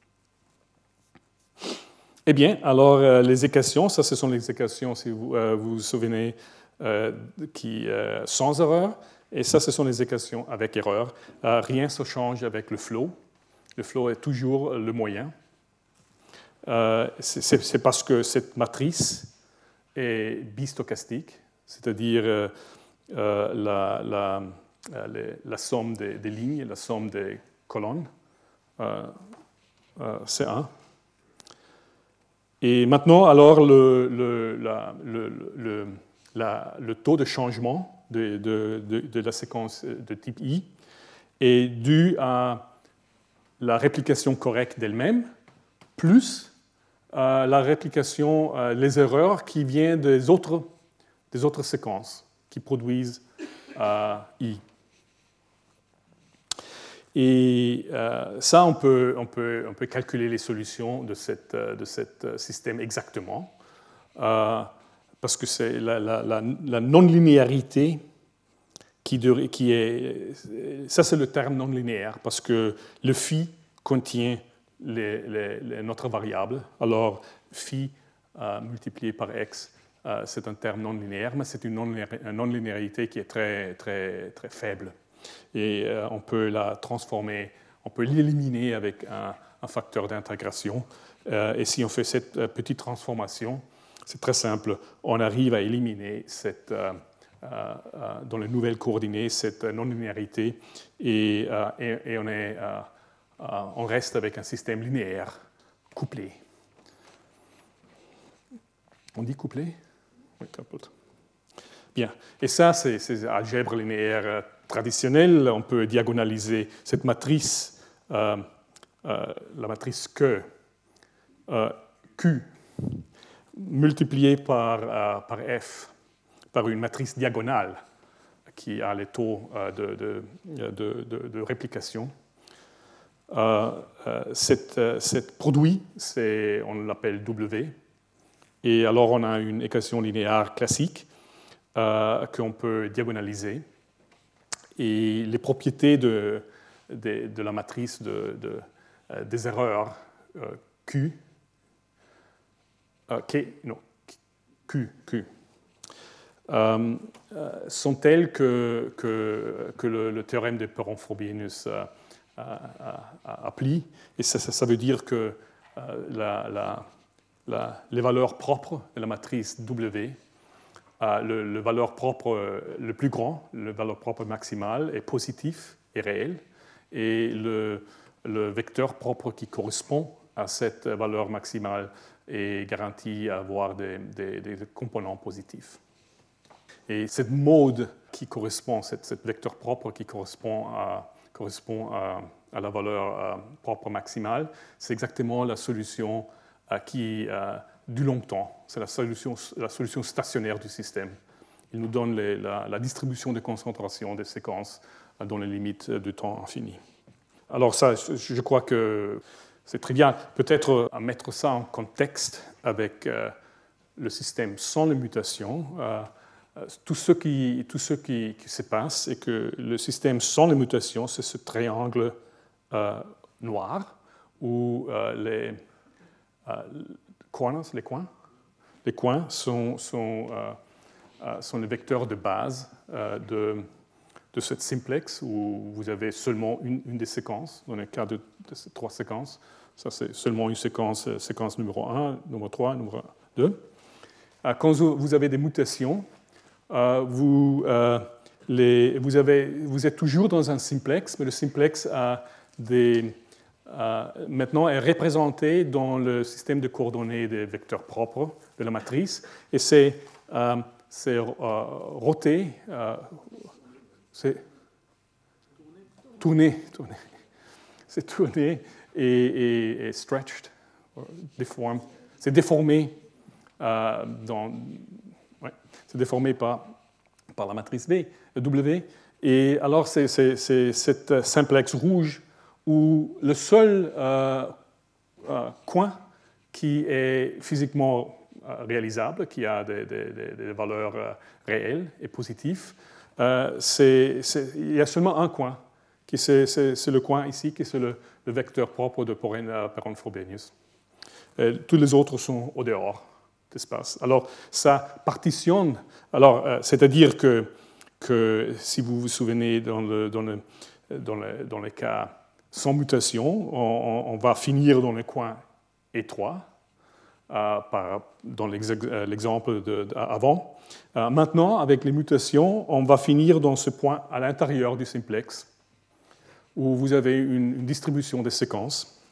Eh bien, alors euh, les équations, ça ce sont les équations, si vous euh, vous, vous souvenez, euh, qui, euh, sans erreur, et ça ce sont les équations avec erreur. Euh, rien ne se change avec le flow. Le flow est toujours le moyen. Euh, c'est parce que cette matrice est bistochastique, c'est-à-dire euh, euh, la, la, la, la somme des, des lignes, la somme des colonnes, euh, euh, c'est un. Et maintenant, alors, le, le, la, le, le, la, le taux de changement de, de, de, de la séquence de type I est dû à la réplication correcte d'elle-même, plus euh, la réplication, euh, les erreurs qui viennent des autres, des autres séquences qui produisent euh, I. Et euh, ça, on peut, on, peut, on peut calculer les solutions de, cette, de ce système exactement, euh, parce que c'est la, la, la, la non-linéarité qui, qui est... Ça, c'est le terme non-linéaire, parce que le phi contient les, les, les, notre variable. Alors, phi euh, multiplié par x, euh, c'est un terme non-linéaire, mais c'est une non-linéarité qui est très, très, très faible. Et euh, on peut la transformer, on peut l'éliminer avec un, un facteur d'intégration. Euh, et si on fait cette euh, petite transformation, c'est très simple, on arrive à éliminer cette, euh, euh, dans les nouvelles coordonnées cette non-linéarité et, euh, et, et on, est, euh, euh, on reste avec un système linéaire couplé. On dit couplé? Oui, coupled. Bien. Et ça, c'est algèbre linéaire traditionnelle. On peut diagonaliser cette matrice, euh, euh, la matrice que, euh, Q, multipliée par, euh, par F, par une matrice diagonale qui a les taux euh, de, de, de, de, de réplication. Euh, euh, cette, cette produit, on l'appelle W. Et alors, on a une équation linéaire classique Euh, qu'on peut diagonaliser. Et les propriétés de, de, de la matrice de, de, euh, des erreurs euh, Q, euh, K, non, Q, Q euh, euh, sont telles que, que, que le, le théorème de Perron-Frobenius euh, applique. Et ça, ça, ça veut dire que euh, la, la, la, les valeurs propres de la matrice W, Uh, le, le valeur propre euh, le plus grand, le valeur propre maximale est positif et réel, et le, le vecteur propre qui correspond à cette valeur maximale est garanti à avoir des, des, des composants positifs. Et cette mode qui correspond, cette, cette vecteur propre qui correspond à, correspond à, à la valeur euh, propre maximale, c'est exactement la solution euh, qui euh, du longtemps. C'est la solution, la solution stationnaire du système. Il nous donne les, la, la distribution de concentration des séquences dans les limites du temps infini. Alors ça, je crois que c'est très bien. Peut-être à mettre ça en contexte avec euh, le système sans les mutations. Euh, tout ce, qui, tout ce qui, qui se passe, c'est que le système sans les mutations, c'est ce triangle euh, noir où euh, les... Euh, corners, les coins. Les coins sont, sont, euh, sont les vecteurs de base euh, de, de cette simplex où vous avez seulement une, une des séquences. Dans le cas de, de ces trois séquences, ça c'est seulement une séquence, séquence numéro un, numéro trois, numéro deux. Quand vous avez des mutations, vous, les, vous, avez, vous êtes toujours dans un simplex, mais le simplex a des, maintenant est représenté dans le système de coordonnées des vecteurs propres de la matrice, et c'est c'est euh, roté, euh, c'est tourné, tourné, c'est tourné et, et, et stretched, déformé, c'est déformé, euh, dans, ouais, c'est déformé par, par la matrice V, W, et alors c'est, c'est, c'est cette simplex rouge où le seul euh, euh, coin qui est physiquement réalisable, qui a des, des, des valeurs réelles et positives. Euh, c'est, c'est, il y a seulement un coin, qui c'est, c'est, c'est le coin ici, qui est le, le vecteur propre de Perron-Frobenius. Tous les autres sont au dehors d'espace. Alors, ça partitionne. Alors, euh, c'est-à-dire que, que, si vous vous souvenez, dans le, dans le, dans le, dans les cas sans mutation, on, on va finir dans les coins étroits. Euh, par, dans l'exemple de, de, avant. Euh, maintenant, avec les mutations, on va finir dans ce point à l'intérieur du simplex, où vous avez une, une distribution des séquences.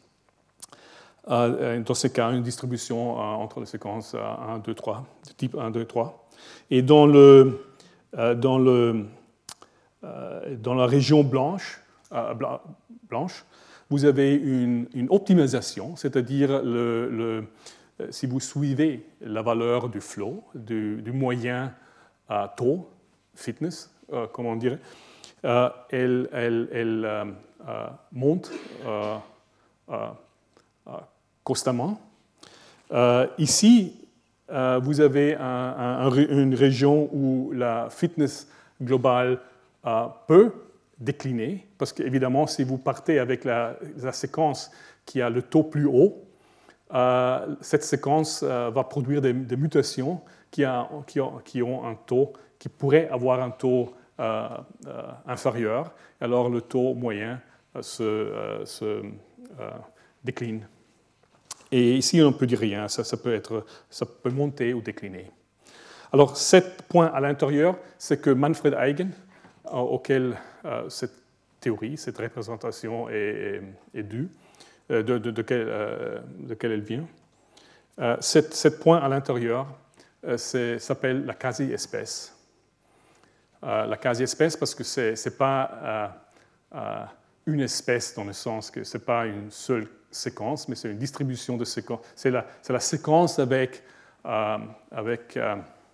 Euh, dans ce cas, une distribution euh, entre les séquences euh, un, deux, trois, de type un, deux, trois. Et dans, le, euh, dans, le, euh, dans la région blanche, euh, blanche vous avez une, une optimisation, c'est-à-dire le, le si vous suivez la valeur du flow, du, du moyen euh, taux, fitness, euh, comme on dirait, euh, elle, elle, elle euh, euh, monte euh, euh, euh, constamment. Euh, ici, euh, vous avez un, un, une région où la fitness globale euh, peut décliner, parce qu'évidemment, si vous partez avec la, la séquence qui a le taux plus haut, Euh, cette séquence euh, va produire des, des mutations qui, a, qui, ont, qui ont un taux, qui pourraient avoir un taux euh, euh, inférieur. Alors le taux moyen euh, se, euh, se euh, décline. Et ici, on ne peut dire rien. Ça, ça, peut être, ça peut monter ou décliner. Alors, ce point à l'intérieur, c'est que Manfred Eigen, euh, auquel euh, cette théorie, cette représentation est, est, est due, De, de, de, quel, euh, de quel elle vient. Euh, cette, cette point à l'intérieur euh, s'appelle la quasi-espèce. Euh, la quasi-espèce parce que ce n'est pas euh, euh, une espèce dans le sens que ce n'est pas une seule séquence, mais c'est une distribution de séquences. C'est la, la séquence avec... Euh, avec euh,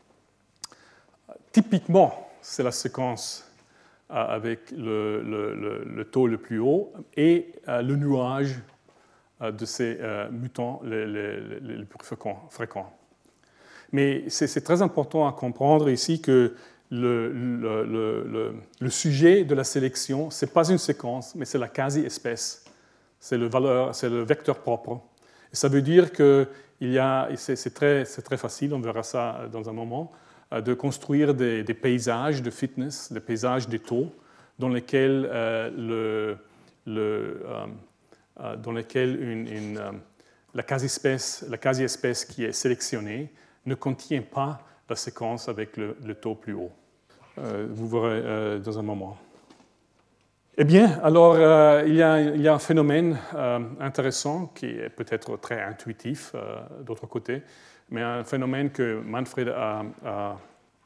typiquement, c'est la séquence euh, avec le, le, le, le taux le plus haut et euh, le nuage de ces euh, mutants les, les, les plus fréquents. Mais c'est très important à comprendre ici que le, le, le, le sujet de la sélection, ce n'est pas une séquence, mais c'est la quasi-espèce. C'est le, le vecteur propre. Et ça veut dire que c'est très, très facile, on verra ça dans un moment, de construire des, des paysages de fitness, des paysages des taux, dans lesquels euh, le... le euh, dans lequel une, une, la quasi-espèce, la quasi-espèce qui est sélectionnée ne contient pas la séquence avec le, le taux plus haut. Euh, vous verrez euh, dans un moment. Eh bien, alors, euh, il, y a, il y a un phénomène euh, intéressant qui est peut-être très intuitif euh, d'autre côté, mais un phénomène que Manfred a, a,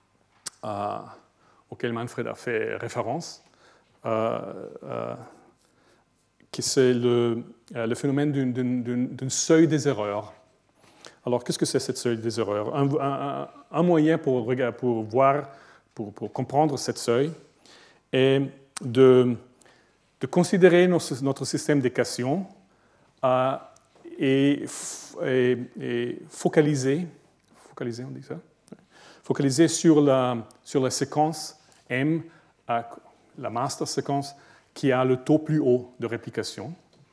a, auquel Manfred a fait référence. Euh, euh, qui c'est le, le phénomène d'un seuil des erreurs. Alors, qu'est-ce que c'est ce seuil des erreurs? un, un, un moyen pour, pour voir, pour, pour comprendre ce seuil est de, de considérer notre, notre système d'équation euh, et, et, et focaliser, focaliser, on dit ça, focaliser sur la, sur la séquence M, la master séquence, qui a le taux plus haut de réplication.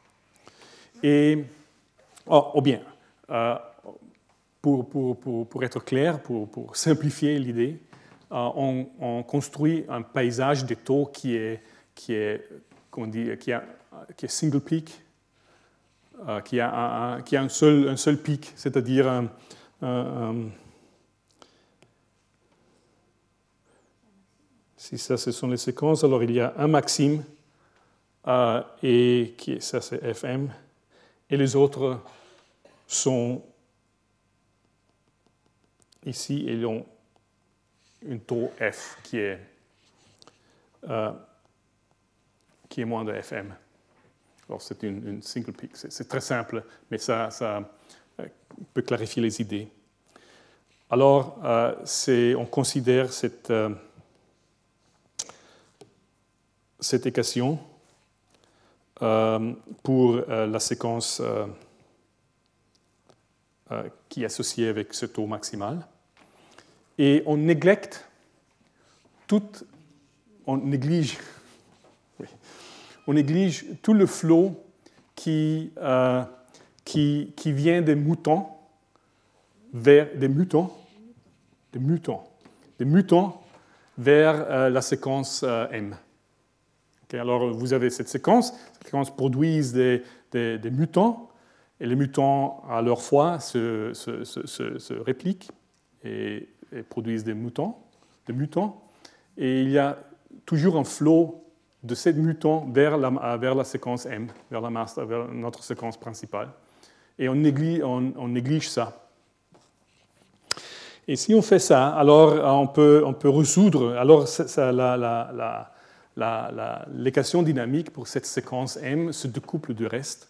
Et, oh, oh bien, euh, pour, pour, pour, pour être clair, pour, pour simplifier l'idée, on, on construit un paysage des taux qui est, qui est, comment dire, qui a, qui est single peak, euh, qui a, un, un, qui a un, seul, un seul pic, c'est-à-dire un, un, un, si ça, ce sont les séquences, alors il y a un maxime, euh, et qui, ça c'est F M, et les autres sont ici, et ils ont un taux F qui est, euh, qui est moins de F M. Alors c'est une, une single peak, c'est, c'est très simple, mais ça, ça euh, peut clarifier les idées. Alors, euh, c'est, on considère cette, euh, cette équation euh, pour euh, la séquence euh, euh, qui est associée avec ce taux maximal. Et on néglecte tout, on néglige, oui, on néglige tout le flot qui, euh, qui, qui vient des moutons vers des mutants, des mutants, des mutants vers euh, la séquence euh, M. Okay, alors vous avez cette séquence, cette séquence produit des, des, des mutants, et les mutants à leur fois se, se, se, se, se répliquent et, et produisent des mutants, des mutants, et il y a toujours un flot de ces mutants vers la, vers la séquence M, vers, la master, vers notre séquence principale, et on néglige, on, on néglige ça. Et si on fait ça, alors on peut, on peut résoudre, alors ça, la, la, la, la, la, l'équation dynamique pour cette séquence M se découple du reste.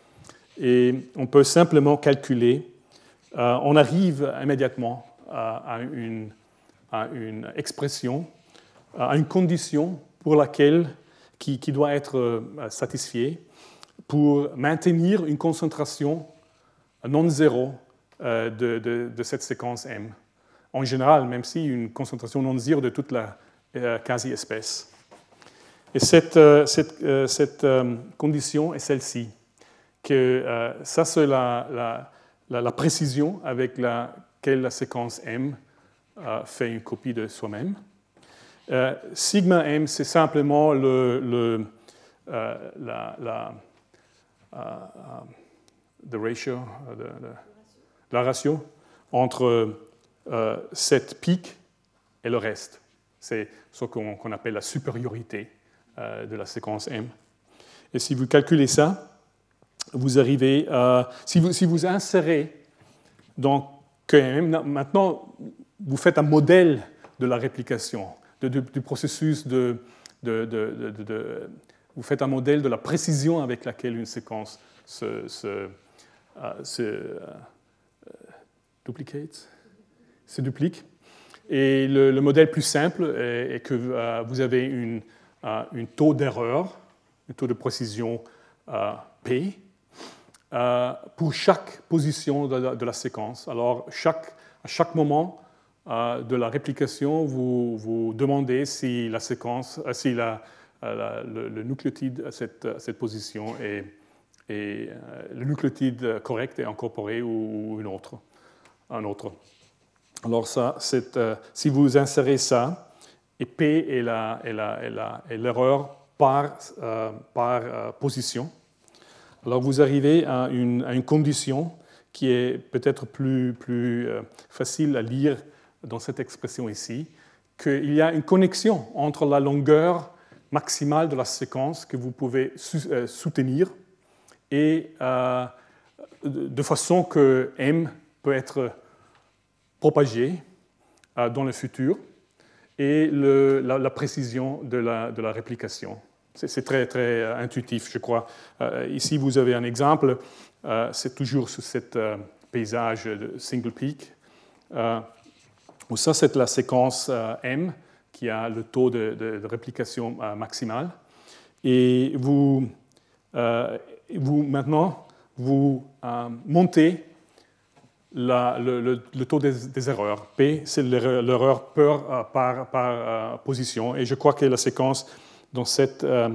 Et on peut simplement calculer, euh, on arrive immédiatement à, à, une, à une expression, à une condition pour laquelle, qui, qui doit être euh, satisfiée pour maintenir une concentration non zéro euh, de, de, de cette séquence M. En général, même si une concentration non zéro de toute la euh, quasi-espèce. Et cette, euh, cette, euh, cette euh, condition est celle-ci, que euh, ça c'est la, la, la, la précision avec laquelle la séquence M euh, fait une copie de soi-même. Euh, sigma M, c'est simplement le, le, euh, la, la, uh, uh, the ratio, uh, the, the, la ratio entre Euh, cette pic et le reste. C'est ce qu'on, qu'on appelle la supériorité euh, de la séquence M. Et si vous calculez ça, vous arrivez à... Si vous, si vous insérez dans Q M, maintenant, vous faites un modèle de la réplication, de, de, du processus de, de, de, de, de... Vous faites un modèle de la précision avec laquelle une séquence se, se, uh, se uh, duplicate. se duplique. Et le, le modèle plus simple est, est que euh, vous avez une, euh, une taux d'erreur, un taux de précision euh, P, euh, pour chaque position de la, de la séquence. Alors, chaque, à chaque moment euh, de la réplication, vous, vous demandez si la séquence, euh, si la, la, le, le nucléotide à cette, à cette position est, est euh, le nucléotide correct est incorporé ou, ou une autre, un autre. Alors, ça, c'est, euh, si vous insérez ça, et P est, la, est, la, est, la, est l'erreur par, euh, par euh, position, alors vous arrivez à une, à une condition qui est peut-être plus, plus euh, facile à lire dans cette expression ici, qu'il y a une connexion entre la longueur maximale de la séquence que vous pouvez su- euh, soutenir et euh, de façon que M peut être propagé euh, dans le futur et le, la, la précision de la, de la réplication. C'est, c'est très, très euh, intuitif, je crois. Euh, ici, vous avez un exemple. Euh, c'est toujours sur ce euh, paysage de single peak. Euh, où ça, c'est la séquence euh, M qui a le taux de, de, de réplication euh, maximal. Et vous, euh, vous maintenant, vous euh, montez La, le, le, le taux des, des erreurs. P, c'est l'erreur, l'erreur par, par, par uh, position. Et je crois que la séquence, dans, cette, uh,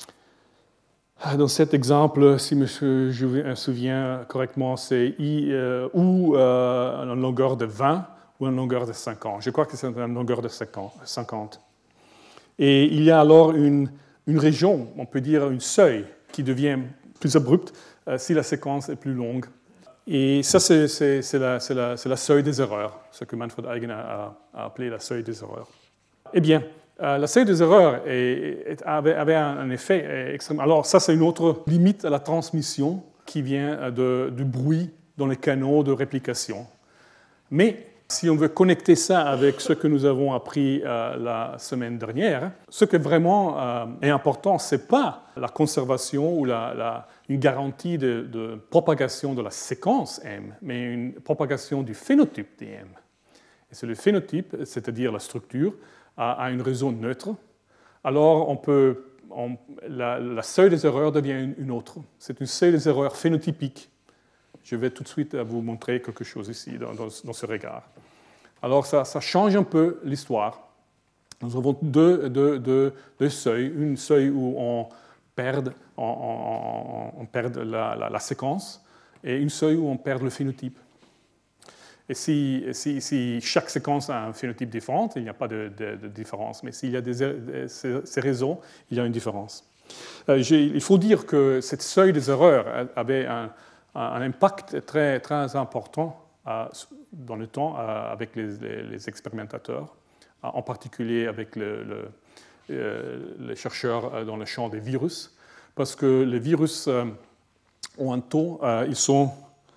dans cet exemple, si je me souviens correctement, c'est I, uh, ou uh, une longueur de vingt ou une longueur de cinq ans. Je crois que c'est une longueur de cinquante. Et il y a alors une, une région, on peut dire un seuil, qui devient plus abrupt euh, si la séquence est plus longue. Et ça, c'est, c'est, c'est, la, c'est, la, c'est la seuil des erreurs, ce que Manfred Eigen a, a appelé la seuil des erreurs. Eh bien, euh, la seuil des erreurs est, est, avait, avait un, un effet extrême. Alors ça, c'est une autre limite à la transmission qui vient de, du bruit dans les canaux de réplication. Mais si on veut connecter ça avec ce que nous avons appris euh, la semaine dernière, ce qui vraiment euh, est important, ce n'est pas la conservation ou la, la, une garantie de, de propagation de la séquence M, mais une propagation du phénotype de M. Et c'est le phénotype, c'est-à-dire la structure, à, à une réseau neutre. Alors, on peut, on, la, la seuil des erreurs devient une, une autre. C'est une seuil des erreurs phénotypique. Je vais tout de suite vous montrer quelque chose ici, dans, dans, dans ce regard. Alors, ça, ça change un peu l'histoire. Nous avons deux, deux, deux, deux seuils. Une seuil où on perd, on, on, on perd la, la, la séquence, et une seuil où on perd le phénotype. Et si, si, si chaque séquence a un phénotype différent, il n'y a pas de, de, de différence. Mais s'il y a des, ces, ces réseaux, il y a une différence. Euh, il faut dire que cette seuil des erreurs avait un un impact très, très important euh, dans le temps euh, avec les, les, les expérimentateurs, euh, en particulier avec le, le, euh, les chercheurs dans le champ des virus, parce que les virus euh, ont un taux, euh, ils sont,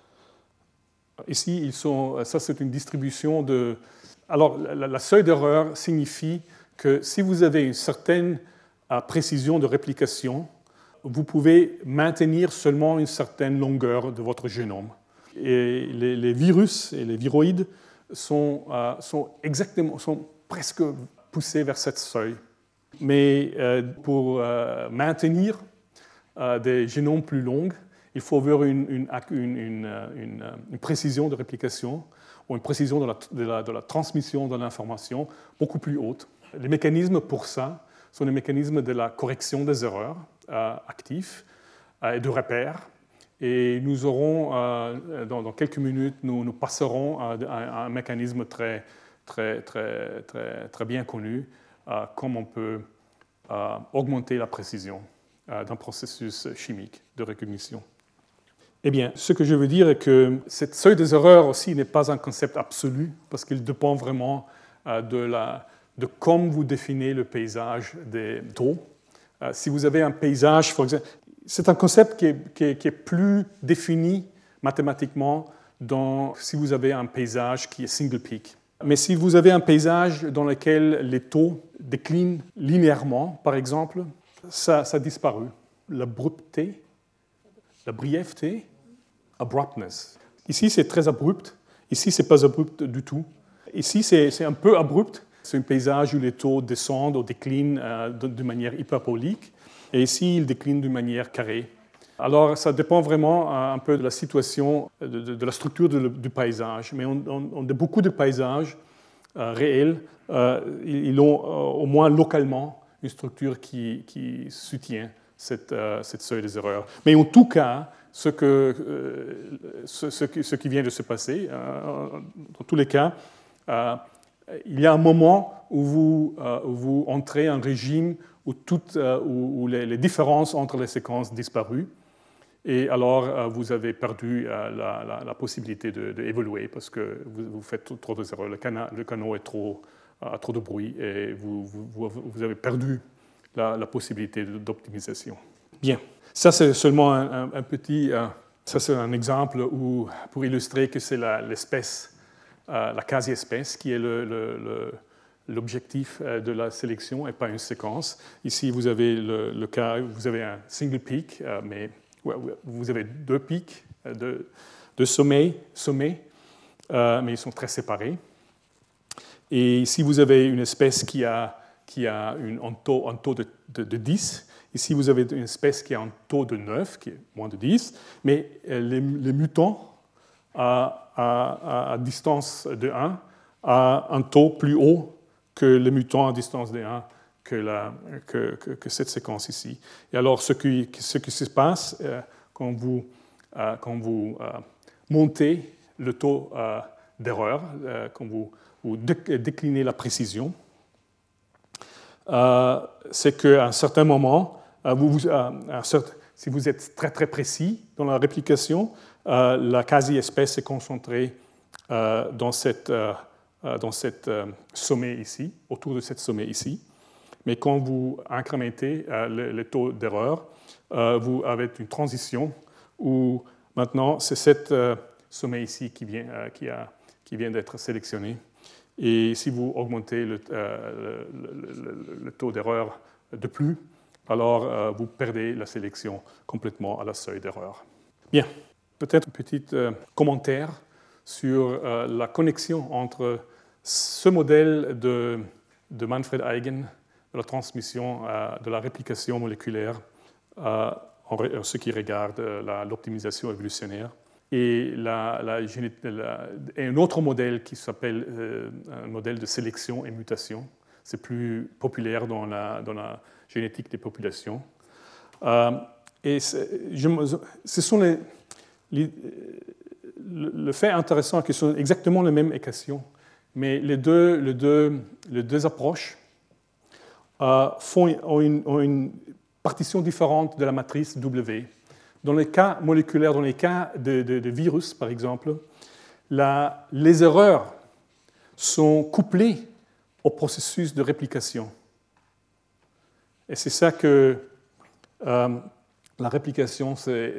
ici, ils sont, ça c'est une distribution de... Alors, la, la seuil d'erreur signifie que si vous avez une certaine euh, précision de réplication, vous pouvez maintenir seulement une certaine longueur de votre génome. Et les, les virus et les viroïdes sont, euh, sont, exactement, sont presque poussés vers cette seuil. Mais euh, pour euh, maintenir euh, des génomes plus longs, il faut avoir une, une, une, une, une, une précision de réplication ou une précision de la, de la, de la transmission de l'information beaucoup plus haute. Les mécanismes pour ça sont les mécanismes de la correction des erreurs euh, actifs euh, et de repères. Et nous aurons, euh, dans, dans quelques minutes, nous, nous passerons à, à un mécanisme très, très, très, très, très bien connu, euh, comme on peut euh, augmenter la précision euh, d'un processus chimique de recognition. Eh bien, ce que je veux dire est que cette seuil des erreurs aussi n'est pas un concept absolu, parce qu'il dépend vraiment euh, de la... de comment vous définissez le paysage des taux. Euh, si vous avez un paysage, par exemple, c'est un concept qui est, qui, est, qui est plus défini mathématiquement dans, si vous avez un paysage qui est single peak. Mais si vous avez un paysage dans lequel les taux déclinent linéairement, par exemple, ça, ça a disparu. L'abruptité, la brièveté, abruptness. Ici, c'est très abrupt. Ici, ce n'est pas abrupt du tout. Ici, c'est, c'est un peu abrupt. C'est un paysage où les taux descendent ou déclinent euh, de, de manière hyperbolique. Et ici, ils déclinent d'une manière carrée. Alors, ça dépend vraiment euh, un peu de la situation, de, de, de la structure de, du paysage. Mais on, on, on a beaucoup de paysages euh, réels. Euh, ils ont euh, au moins localement une structure qui, qui soutient cette, euh, cette seuil des erreurs. Mais en tout cas, ce, que, euh, ce, ce, qui, ce qui vient de se passer, euh, dans tous les cas, euh, il y a un moment où vous, euh, où vous entrez en régime où, toutes, euh, où, où les, les différences entre les séquences disparues. Et alors, euh, vous avez perdu euh, la, la, la possibilité d'évoluer de, parce que vous, vous faites trop, trop d'erreurs. Le, cana, le canot est trop, euh, trop de bruit et vous, vous, vous avez perdu la, la possibilité d'optimisation. Bien. Ça, c'est seulement un, un, un petit... Euh, ça, c'est un exemple où, pour illustrer que c'est l'espèce... Euh, la quasi-espèce, qui est le, le, le, l'objectif de la sélection et pas une séquence. Ici, vous avez le, le cas, vous avez un single peak, euh, mais ouais, vous avez deux pics, deux, deux sommets, sommets euh, mais ils sont très séparés. Et ici, vous avez une espèce qui a, qui a une, un taux, un taux de, de, de dix. Ici, vous avez une espèce qui a un taux de neuf, qui est moins de dix. Mais les, les mutants à, à, à distance de un a un taux plus haut que les mutants à distance de un que, la, que, que, que cette séquence ici. Et alors, ce qui, ce qui se passe euh, quand vous, euh, quand vous euh, montez le taux euh, d'erreur euh, quand vous, vous déclinez la précision. Euh, c'est qu'à un certain moment, euh, vous, vous, euh, un certain, si vous êtes très très précis dans la réplication, euh, la quasi-espèce est concentrée euh, dans cette, euh, dans cette euh, sommet ici, autour de cette sommet ici. Mais quand vous incrémentez euh, le, le taux d'erreur, euh, vous avez une transition où maintenant c'est cette euh, sommet ici qui vient, euh, qui a, qui vient d'être sélectionné. Et si vous augmentez le, euh, le, le, le taux d'erreur de plus, alors euh, vous perdez la sélection complètement à la seuil d'erreur. Bien, peut-être un petit euh, commentaire sur euh, la connexion entre ce modèle de, de Manfred Eigen, de la transmission, euh, de la réplication moléculaire, euh, en ce qui regarde euh, l'optimisation évolutionnaire, et, la, la, la, et un autre modèle qui s'appelle euh, un modèle de sélection et mutation. C'est plus populaire dans la, dans la génétique des populations. Euh, et je, ce sont les, les, le, le fait intéressant que ce sont exactement les mêmes équations, mais les deux, les deux, les deux approches euh, font, ont, une, ont une partition différente de la matrice W. Dans les cas moléculaires, dans les cas de, de, de virus, par exemple, la, les erreurs sont couplées au processus de réplication. Et c'est ça que euh, la réplication, c'est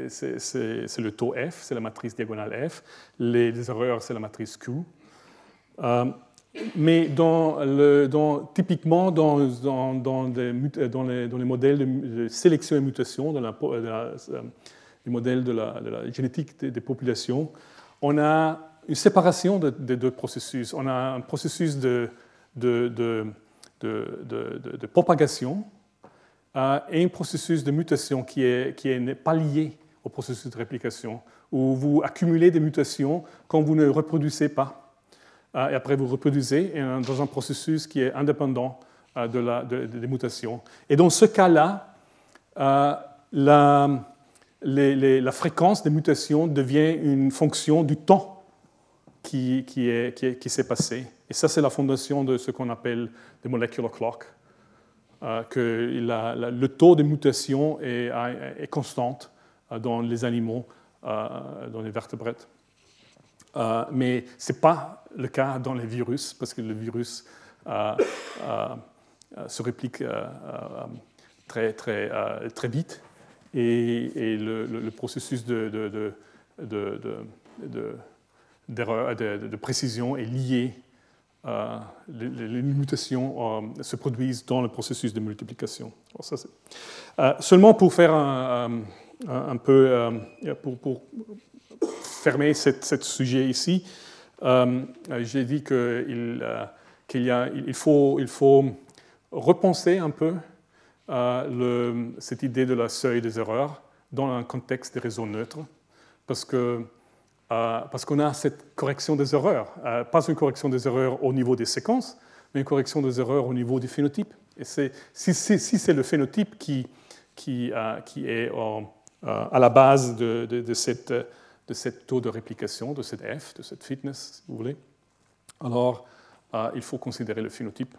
le taux F, c'est la matrice diagonale F. Les, les erreurs, c'est la matrice Q. Euh, mais dans le, dans, typiquement, dans, dans, dans, des, dans, les, dans les modèles de, de sélection et mutation, dans la, de la, les modèles de la, de la génétique des, des populations, on a une séparation de, des deux processus. On a un processus de, de, de, de, de, de, de propagation euh, et un processus de mutation qui n'est qui est pas lié au processus de réplication, où vous accumulez des mutations quand vous ne reproduisez pas. Et après, vous reproduisez dans un processus qui est indépendant de la, de, de, des mutations. Et dans ce cas-là, euh, la, les, les, la fréquence des mutations devient une fonction du temps qui, qui, est, qui, est, qui s'est passé. Et ça, c'est la fondation de ce qu'on appelle des molecular clock, euh, que la, la, le taux de mutation est, est constante dans les animaux, euh, dans les vertébrés. Euh, mais ce n'est pas le cas dans les virus, parce que le virus euh, euh, se réplique euh, très, très, euh, très vite, et, et le, le, le processus de, de, de, de, de, de, de, de précision est lié. Euh, les, les mutations euh, se produisent dans le processus de multiplication. Alors ça, euh, seulement pour faire un, un, un peu... Euh, pour, pour fermer ce sujet ici, euh, j'ai dit qu'il euh, qu'il y a, il faut, il faut repenser un peu euh, le, cette idée de la seuil des erreurs dans un contexte des réseaux neutres, parce que euh, parce qu'on a cette correction des erreurs, euh, pas une correction des erreurs au niveau des séquences, mais une correction des erreurs au niveau du phénotype. Et si, si, si c'est le phénotype qui, qui, euh, qui est euh, à la base de, de, de cette de ce taux de réplication, de cette F, de cette fitness, si vous voulez, alors euh, il faut considérer le phénotype.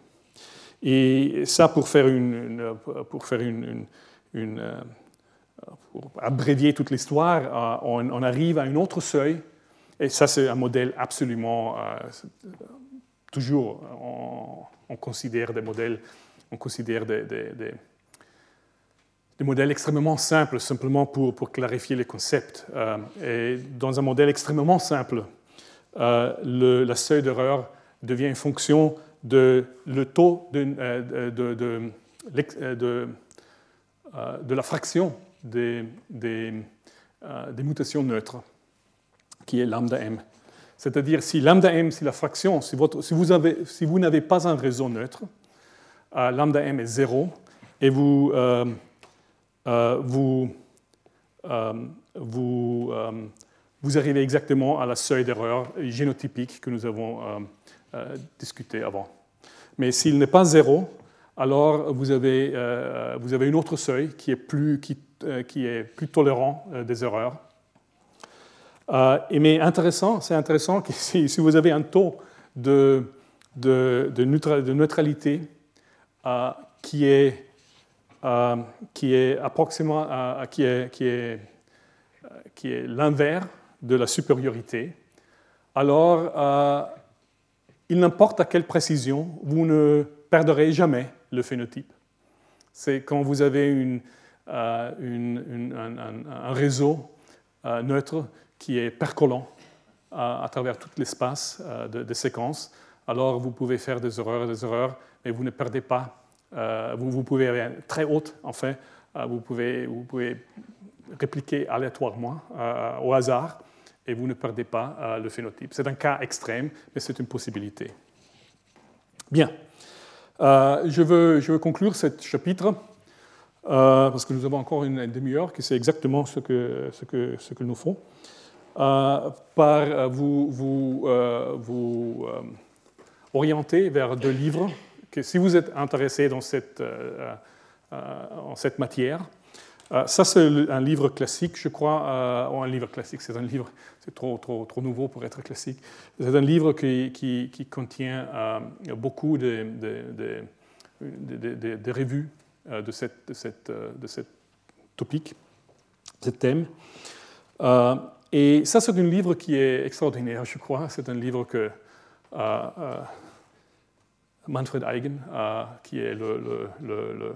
Et ça, pour faire une, une, pour, faire une, une, une euh, pour abrévier toute l'histoire, euh, on, on arrive à un autre seuil, et ça, c'est un modèle absolument... Euh, toujours, on, on considère des modèles, on considère des... des, des des modèles extrêmement simples, simplement pour, pour clarifier les concepts. Euh, et dans un modèle extrêmement simple, euh, le, la seuil d'erreur devient une fonction de le taux de, de, de, de, de, euh, de la fraction des, des, euh, des mutations neutres, qui est lambda m. C'est-à-dire, si lambda m, si la fraction, si, votre, si vous avez, si vous n'avez pas un réseau neutre, euh, lambda m est zéro, et vous... Euh, Euh, vous, euh, vous, euh, vous arrivez exactement à la seuil d'erreur génotypique que nous avons euh, euh, discuté avant. Mais s'il n'est pas zéro, alors vous avez, euh, vous avez une autre seuil qui est plus, qui, euh, qui est plus tolérant euh, des erreurs. Euh, et mais intéressant, c'est intéressant que si, si vous avez un taux de, de, de, neutra, de neutralité euh, qui est, euh, qui est approximativement euh, qui est, qui est, euh, qui est l'inverse de la supériorité, alors euh, il n'importe à quelle précision, vous ne perdrez jamais le phénotype. C'est quand vous avez une, euh, une, une, un, un, un réseau euh, neutre qui est percollant à, à travers tout l'espace euh, de, de séquences, alors vous pouvez faire des erreurs, des erreurs, mais vous ne perdez pas. Euh, vous, vous pouvez aller très haute, en fait. Euh, vous, pouvez, vous pouvez répliquer aléatoirement, euh, au hasard, et vous ne perdez pas euh, le phénotype. C'est un cas extrême, mais c'est une possibilité. Bien. Euh, je, veux, je veux conclure ce chapitre, euh, parce que nous avons encore une, une demi-heure, qui c'est exactement ce que, ce que, ce que nous ferons, euh, par euh, vous, vous, euh, vous euh, orienter vers deux livres, que si vous êtes intéressé dans cette, euh, euh, en cette matière. Euh, ça, c'est un livre classique, je crois. Euh, oh, un livre classique, c'est un livre, c'est trop, trop, trop nouveau pour être classique. C'est un livre qui, qui, qui contient euh, beaucoup de, de, de, de, de, de revues euh, de, cette, de, cette, de cette topic, de ce thème. Euh, et ça, c'est un livre qui est extraordinaire, je crois. C'est un livre que euh, euh, Manfred Eigen, euh, qui est le, le, le, le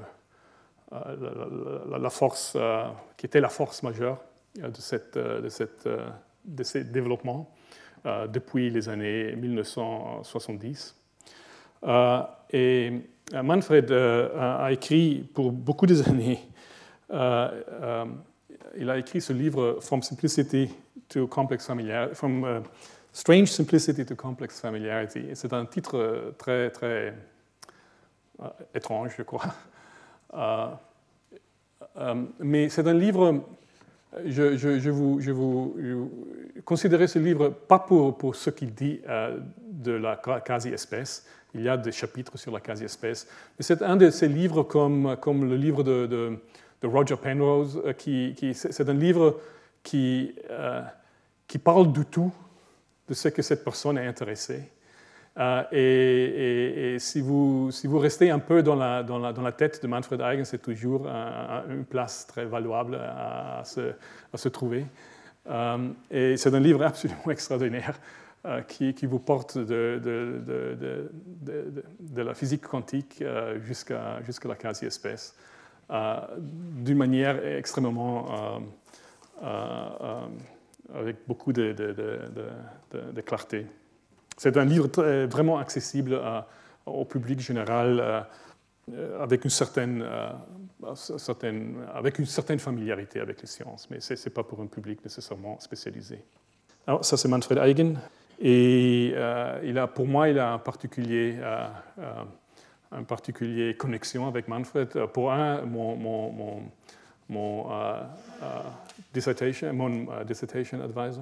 La, la force, euh, qui était la force majeure de, cette, de, cette, de ces développements euh, depuis les années mille neuf cent soixante-dix. Euh, et Manfred euh, a écrit pour beaucoup des années, euh, euh, il a écrit ce livre From Simplicity to Complex Familiarity, From uh, Strange Simplicity to Complex Familiarity. Et c'est un titre très, très euh, étrange, je crois. Euh, euh, mais c'est un livre, je, je, je, vous, je, vous, je vous considérez ce livre pas pour, pour ce qu'il dit euh, de la quasi-espèce, il y a des chapitres sur la quasi-espèce, mais c'est un de ces livres comme, comme le livre de, de, de Roger Penrose, euh, qui, qui, c'est un livre qui, euh, qui parle du tout de ce que cette personne est intéressée. Euh, et, et, et si, vous, si vous restez un peu dans la, dans la, dans la tête de Manfred Eigen, c'est toujours un, un, une place très valuable à, à, se, à se trouver. Euh, et c'est un livre absolument extraordinaire euh, qui, qui vous porte de, de, de, de, de, de la physique quantique euh, jusqu'à, jusqu'à la quasi-espèce, euh, d'une manière extrêmement euh, euh, euh, avec beaucoup de, de, de, de, de clarté. C'est un livre très, vraiment accessible à, au public général, euh, avec, une certaine, euh, certaine, avec une certaine familiarité avec les sciences, mais ce n'est pas pour un public nécessairement spécialisé. Alors, ça, c'est Manfred Eigen, et euh, il a, pour moi, il a un particulier, euh, euh, un particulier connexion avec Manfred. Pour un, mon, mon, mon, mon, uh, uh, dissertation, mon uh, dissertation advisor.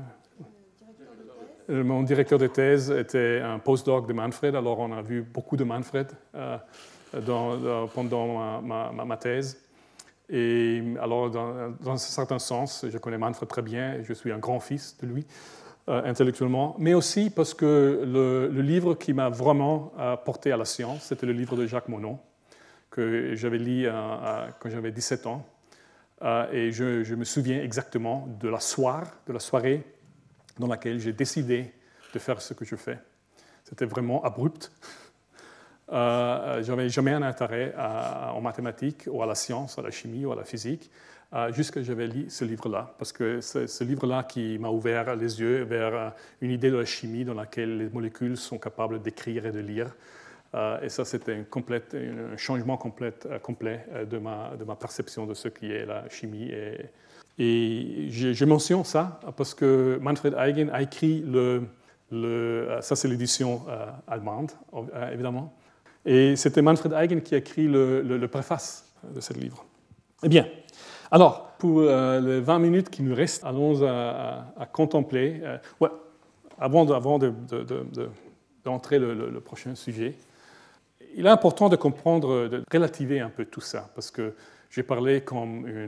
Mon directeur de thèse était un postdoc de Manfred, alors on a vu beaucoup de Manfred euh, dans, dans, pendant ma, ma, ma thèse. Et alors, dans, dans un certain sens, je connais Manfred très bien, et je suis un grand-fils de lui, euh, intellectuellement, mais aussi parce que le, le livre qui m'a vraiment euh, porté à la science, c'était le livre de Jacques Monod, que j'avais lu euh, euh, quand j'avais dix-sept ans. Euh, et je, je me souviens exactement de la soirée, de la soirée dans laquelle j'ai décidé de faire ce que je fais. C'était vraiment abrupt. Euh, je n'avais jamais un intérêt à, en mathématiques ou à la science, à la chimie ou à la physique, euh, jusqu'à ce que j'avais lu ce livre-là. Parce que c'est ce livre-là qui m'a ouvert les yeux vers une idée de la chimie dans laquelle les molécules sont capables d'écrire et de lire. Euh, et ça, c'était un, complète, un changement complet, euh, complet de, ma, de ma perception de ce qui est la chimie. Et, Et je, je mentionne ça parce que Manfred Eigen a écrit le, le ça c'est l'édition euh, allemande, euh, évidemment. Et c'était Manfred Eigen qui a écrit le, le, le préface de ce livre. Eh bien, alors, pour euh, les vingt minutes qui nous restent, allons à, à, à contempler. Euh, ouais, avant, de, avant de, de, de, de, d'entrer le, le, le prochain sujet, il est important de comprendre, de relativiser un peu tout ça, parce que j'ai parlé comme une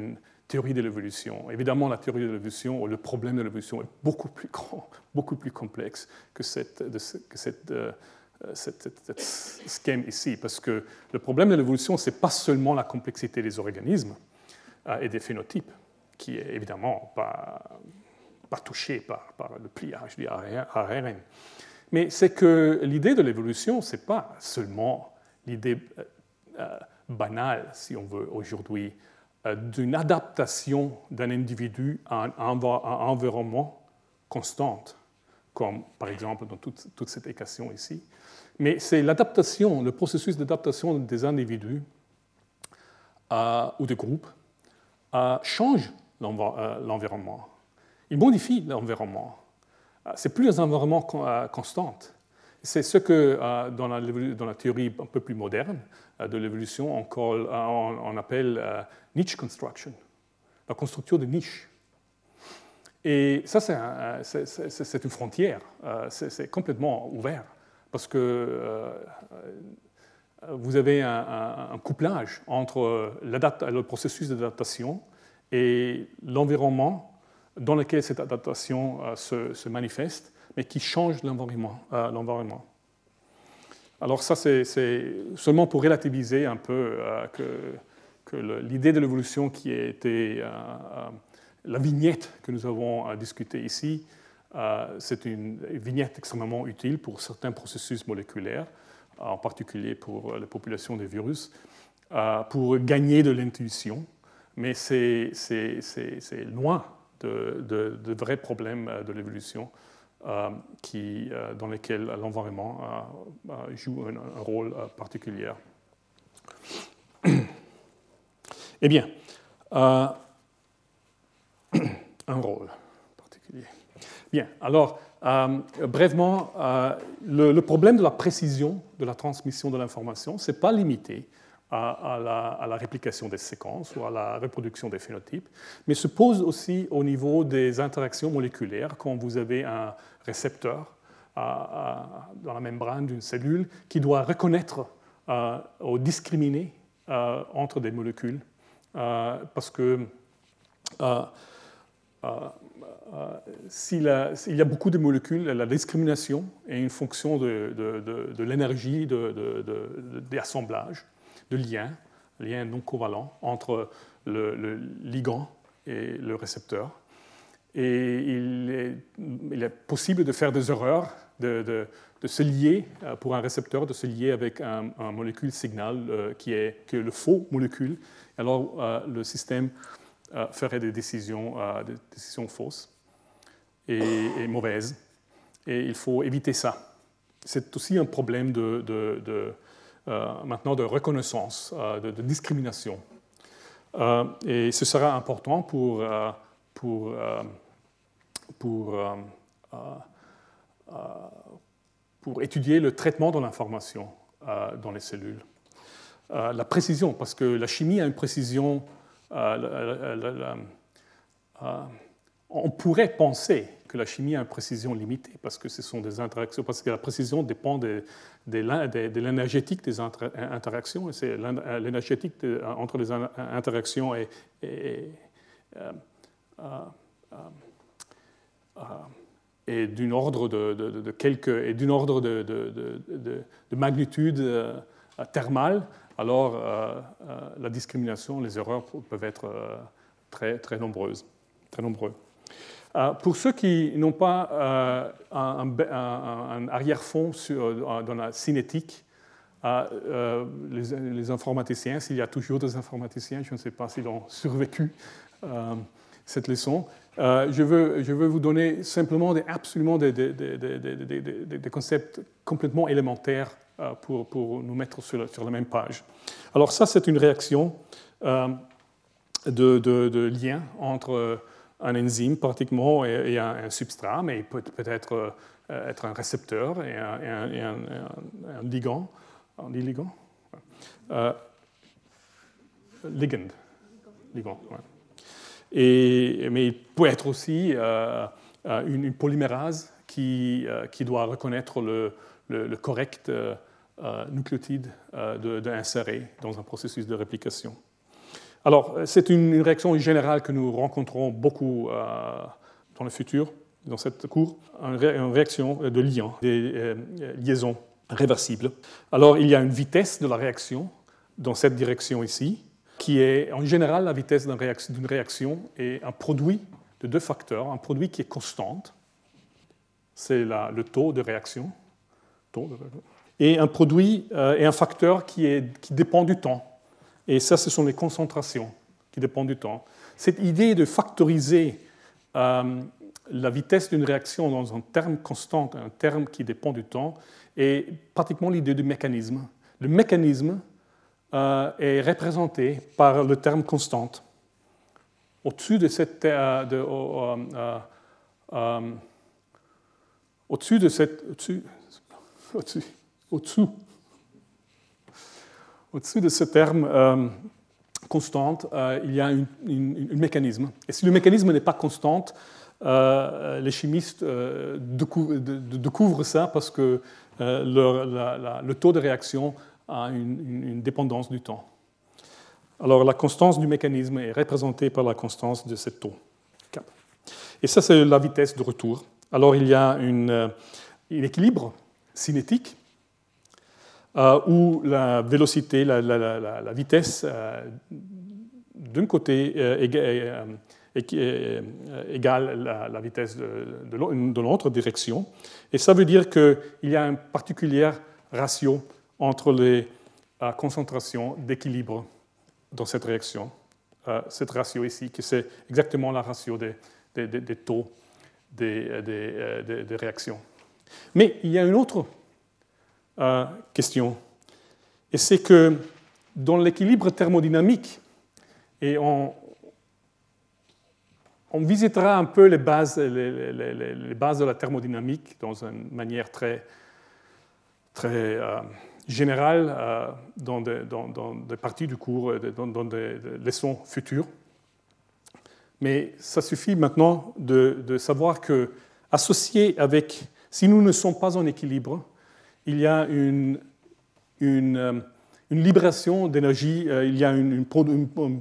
théorie de l'évolution. Évidemment, la théorie de l'évolution ou le problème de l'évolution est beaucoup plus grand, beaucoup plus complexe que cette, de, que cette, euh, cette, cette, cette schème ici, parce que le problème de l'évolution, ce n'est pas seulement la complexité des organismes euh, et des phénotypes, qui est évidemment pas, pas touché par, par le pliage du A R N. Mais c'est que l'idée de l'évolution, ce n'est pas seulement l'idée euh, banale, si on veut, aujourd'hui, euh, d'une adaptation d'un individu à un, à un environnement constant, comme par exemple dans toute, toute cette équation ici. Mais c'est l'adaptation, le processus d'adaptation des individus euh, ou des groupes euh, change l'environnement. Il modifie l'environnement. Ce n'est plus un environnement constant. C'est ce que, dans la, dans la théorie un peu plus moderne de l'évolution, on, on appelle niche construction, la construction de niches. Et ça, c'est un, une frontière. C'est complètement ouvert, parce que vous avez un, un, un couplage entre le processus d'adaptation et l'environnement dans lequel cette adaptation euh, se, se manifeste, mais qui change l'environnement. Euh, l'environnement. Alors ça, c'est, c'est seulement pour relativiser un peu euh, que, que le, l'idée de l'évolution qui a été euh, euh, la vignette que nous avons euh, discutée ici, euh, c'est une vignette extrêmement utile pour certains processus moléculaires, en particulier pour les populations des virus, euh, pour gagner de l'intuition, mais c'est, c'est, c'est, c'est loin De, de, de vrais problèmes de l'évolution euh, qui, euh, dans lesquels l'environnement euh, euh, joue un, un rôle euh, particulier. Eh bien, euh, un rôle particulier. Bien, alors, euh, brièvement, euh, le, le problème de la précision de la transmission de l'information, ce n'est pas limité À, à, la, à la réplication des séquences ou à la reproduction des phénotypes, mais se pose aussi au niveau des interactions moléculaires quand vous avez un récepteur à, à, dans la membrane d'une cellule qui doit reconnaître euh, ou discriminer euh, entre des molécules, euh, parce que euh, euh, euh, s'il, a, s'il y a beaucoup de molécules, la discrimination est une fonction de, de, de, de l'énergie de, de, de, de assemblage, de liens, liens non covalents entre le, le ligand et le récepteur. Et il est, il est possible de faire des erreurs, de, de, de se lier, pour un récepteur, de se lier avec un, un molécule signal euh, qui, est, qui est le faux molécule. Alors euh, le système euh, ferait des décisions, euh, des décisions fausses et, et mauvaises. Et il faut éviter ça. C'est aussi un problème de... de, de Euh, maintenant de reconnaissance, euh, de, de discrimination. Euh, et ce sera important pour, euh, pour, euh, pour, euh, euh, pour étudier le traitement de l'information euh, dans les cellules. Euh, la précision, parce que la chimie a une précision... Euh, la, la, la, euh, on pourrait penser que la chimie a une précision limitée, parce que ce sont des interactions, parce que la précision dépend de, de, de, de l'énergétique des inter, interactions, et c'est l'énergétique de, entre les interactions et, et, euh, euh, euh, et d'une ordre de, de, de quelques, et d'une ordre de, de, de, de magnitude euh, thermale. Alors euh, euh, la discrimination, les erreurs peuvent être euh, très, très nombreuses, très nombreux. Euh, pour ceux qui n'ont pas euh, un, un, un arrière-fond sur, dans la cinétique, euh, euh, les, les informaticiens, s'il y a toujours des informaticiens, je ne sais pas s'ils ont survécu euh, cette leçon, euh, je, veux, je veux vous donner simplement des, absolument des, des, des, des, des, des, des concepts complètement élémentaires euh, pour, pour nous mettre sur la, sur la même page. Alors ça, c'est une réaction euh, de, de, de lien entre un enzyme pratiquement et, et un, un substrat, mais il peut peut-être euh, être un récepteur et un, et un, et un, un, un ligand. On dit ligand euh, Ligand. Ligand, ouais. Et, mais il peut être aussi euh, une, une polymérase qui, euh, qui doit reconnaître le, le, le correct euh, nucléotide euh, de, de insérer dans un processus de réplication. Alors, c'est une, une réaction générale que nous rencontrons beaucoup euh, dans le futur, dans cette cours, une, ré, une réaction de liant, des euh, liaisons réversibles. Alors, il y a une vitesse de la réaction dans cette direction ici, qui est en général la vitesse d'une réaction, d'une réaction est un produit de deux facteurs, un produit qui est constant, c'est la, le taux de réaction, taux de, et un produit euh, et un facteur qui, est, qui dépend du temps. Et ça, ce sont les concentrations qui dépendent du temps. Cette idée de factoriser euh, la vitesse d'une réaction dans un terme constant, un terme qui dépend du temps, est pratiquement l'idée du mécanisme. Le mécanisme euh, est représenté par le terme constant. Au-dessus de cette... Euh, de, euh, euh, euh, au-dessus de cette... Au-dessus, au-dessus, au-dessous, au-dessus de ce terme euh, constant, euh, il y a un mécanisme. Et si le mécanisme n'est pas constant, euh, les chimistes euh, découvrent, de, de, découvrent ça parce que euh, leur, la, la, le taux de réaction a une, une, une dépendance du temps. Alors la constance du mécanisme est représentée par la constance de ce taux. Et ça, c'est la vitesse de retour. Alors il y a une, un équilibre cinétique Euh, où la vélocité, la, la, la, la vitesse, euh, d'un côté, euh, égale, euh, égale la, la vitesse de, de l'autre direction. Et ça veut dire qu'il y a un particulier ratio entre les euh, concentrations d'équilibre dans cette réaction. Euh, cette ratio ici, que c'est exactement la ratio des, des, des, des taux des, des, des, des réactions. Mais il y a une autre Euh, question. Et c'est que dans l'équilibre thermodynamique, et on, on visitera un peu les bases, les, les, les bases de la thermodynamique dans une manière très, très euh, générale euh, dans, des, dans, dans des parties du cours, dans, dans des, des leçons futures. Mais ça suffit maintenant de, de savoir que, associé avec, si nous ne sommes pas en équilibre, il y a une, une, une libération d'énergie, il y a une, une, une,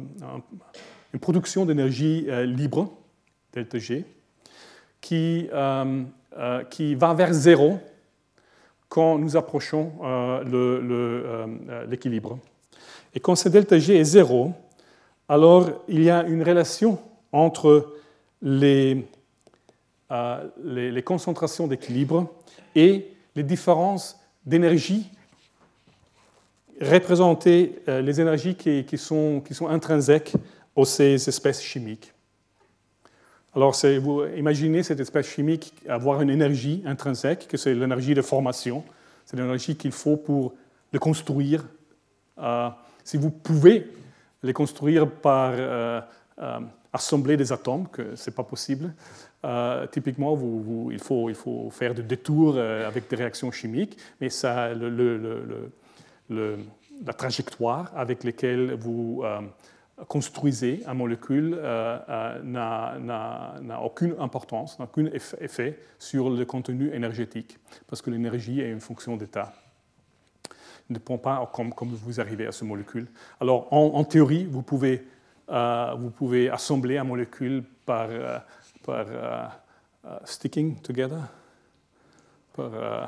une production d'énergie libre, delta G, qui, euh, qui va vers zéro quand nous approchons euh, le, le, euh, l'équilibre. Et quand ce delta G est zéro, alors il y a une relation entre les, euh, les, les concentrations d'équilibre et les différences d'énergie représentées, euh, les énergies qui, qui, sont, qui sont intrinsèques aux ces espèces chimiques. Alors, c'est, vous imaginez cette espèce chimique avoir une énergie intrinsèque, que c'est l'énergie de formation, c'est l'énergie qu'il faut pour le construire. Euh, si vous pouvez les construire par euh, euh, assembler des atomes, que ce n'est pas possible, Euh, typiquement, vous, vous, il, faut, il faut faire des détours euh, avec des réactions chimiques, mais ça, le, le, le, le, la trajectoire avec laquelle vous euh, construisez une molécule euh, euh, n'a, n'a, n'a aucune importance, n'a aucun effet sur le contenu énergétique, parce que l'énergie est une fonction d'état. Ne dépend pas comme, comme vous arrivez à cette molécule. Alors, en, en théorie, vous pouvez, euh, vous pouvez assembler une molécule par... Euh, par uh, uh, sticking together, par, uh,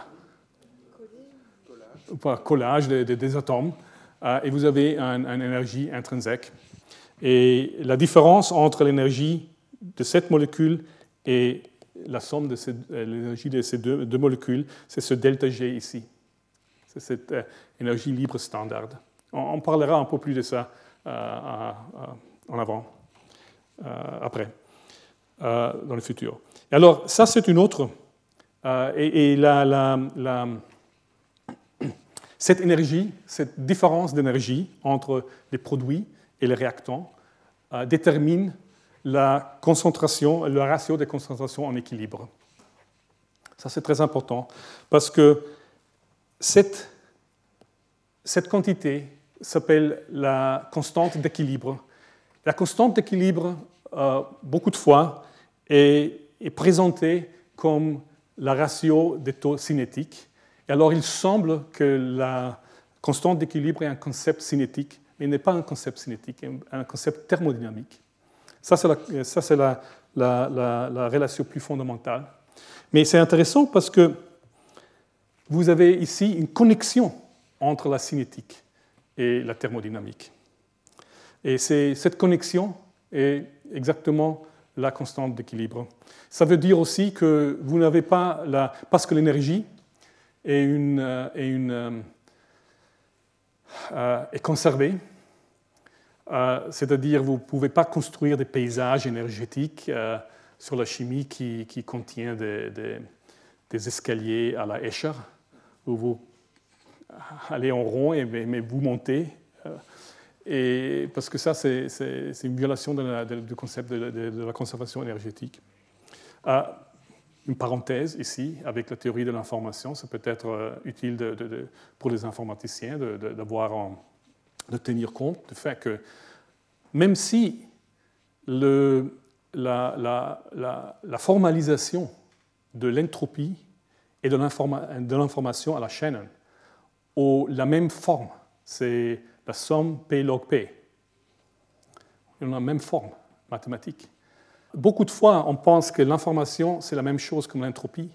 collage. par collage des, des, des atomes, uh, et vous avez une un énergie intrinsèque. Et la différence entre l'énergie de cette molécule et la somme de ces, l'énergie de ces deux, deux molécules, c'est ce delta G ici. C'est cette uh, énergie libre standard. On, on parlera un peu plus de ça uh, uh, en avant, uh, après. Euh, dans le futur. Et alors, ça, c'est une autre. Euh, et et la, la, la, cette énergie, cette différence d'énergie entre les produits et les réactants euh, détermine la concentration, le ratio des concentrations en équilibre. Ça, c'est très important parce que cette, cette quantité s'appelle la constante d'équilibre. La constante d'équilibre, euh, beaucoup de fois, est, est présentée comme la ratio des taux cinétiques. Et alors, il semble que la constante d'équilibre est un concept cinétique mais il n'est pas un concept cinétique, un concept thermodynamique. Ça, c'est la, ça, c'est la, la, la, la relation plus fondamentale. Mais c'est intéressant parce que vous avez ici une connexion entre la cinétique et la thermodynamique. Et c'est, cette connexion est exactement la constante d'équilibre. Ça veut dire aussi que vous n'avez pas la... Parce que l'énergie est, une, est, une, euh, est conservée, euh, c'est-à-dire vous ne pouvez pas construire des paysages énergétiques euh, sur la chimie qui, qui contient des, des, des escaliers à la Escher, où vous allez en rond, et, mais vous montez. Euh, Et parce que ça, c'est, c'est, c'est une violation de la, de, du concept de, de, de la conservation énergétique. Euh, une parenthèse ici, avec la théorie de l'information, c'est peut-être euh, utile de, de, de, pour les informaticiens de, de, d'avoir en, de tenir compte du fait que même si le, la, la, la, la formalisation de l'entropie et de, l'informa, de l'information à la Shannon ont la même forme, c'est la somme P log P. Ils ont la même forme mathématique. Beaucoup de fois, on pense que l'information, c'est la même chose que l'entropie.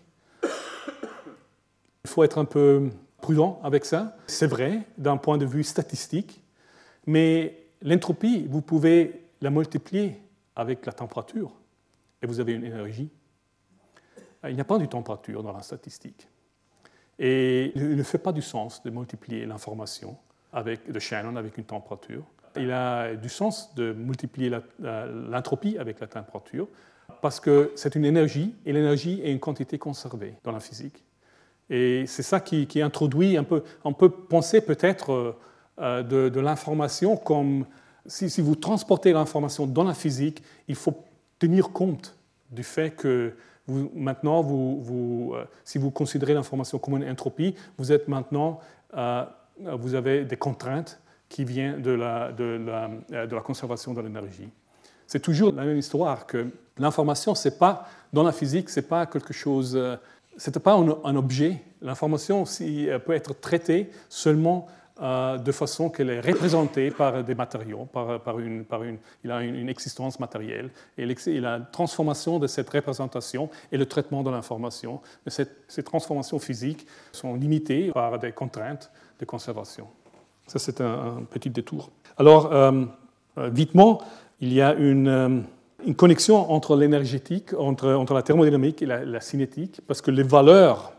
Il faut être un peu prudent avec ça. C'est vrai d'un point de vue statistique, mais l'entropie, vous pouvez la multiplier avec la température et vous avez une énergie. Il n'y a pas de température dans la statistique. Et il ne fait pas du sens de multiplier l'information avec, de Shannon avec une température. Il a du sens de multiplier la, la, l'entropie avec la température parce que c'est une énergie et l'énergie est une quantité conservée dans la physique. Et c'est ça qui, qui introduit un peu... On peut penser peut-être euh, de, de l'information comme... Si, si vous transportez l'information dans la physique, il faut tenir compte du fait que vous, maintenant, vous, vous, euh, si vous considérez l'information comme une entropie, vous êtes maintenant... Euh, vous avez des contraintes qui viennent de la, de la, de la conservation de l'énergie. C'est toujours la même histoire que l'information, c'est pas, dans la physique, ce n'est pas quelque chose, c'est pas un, un objet. L'information aussi, peut être traitée seulement euh, de façon qu'elle est représentée par des matériaux, par, par une, par une, il a une, une existence matérielle, et, et la transformation de cette représentation et le traitement de l'information. Mais cette, ces transformations physiques sont limitées par des contraintes de conservation. Ça, c'est un, un petit détour. Alors, euh, vitement, il y a une, euh, une connexion entre l'énergétique, entre, entre la thermodynamique et la, la cinétique, parce que les valeurs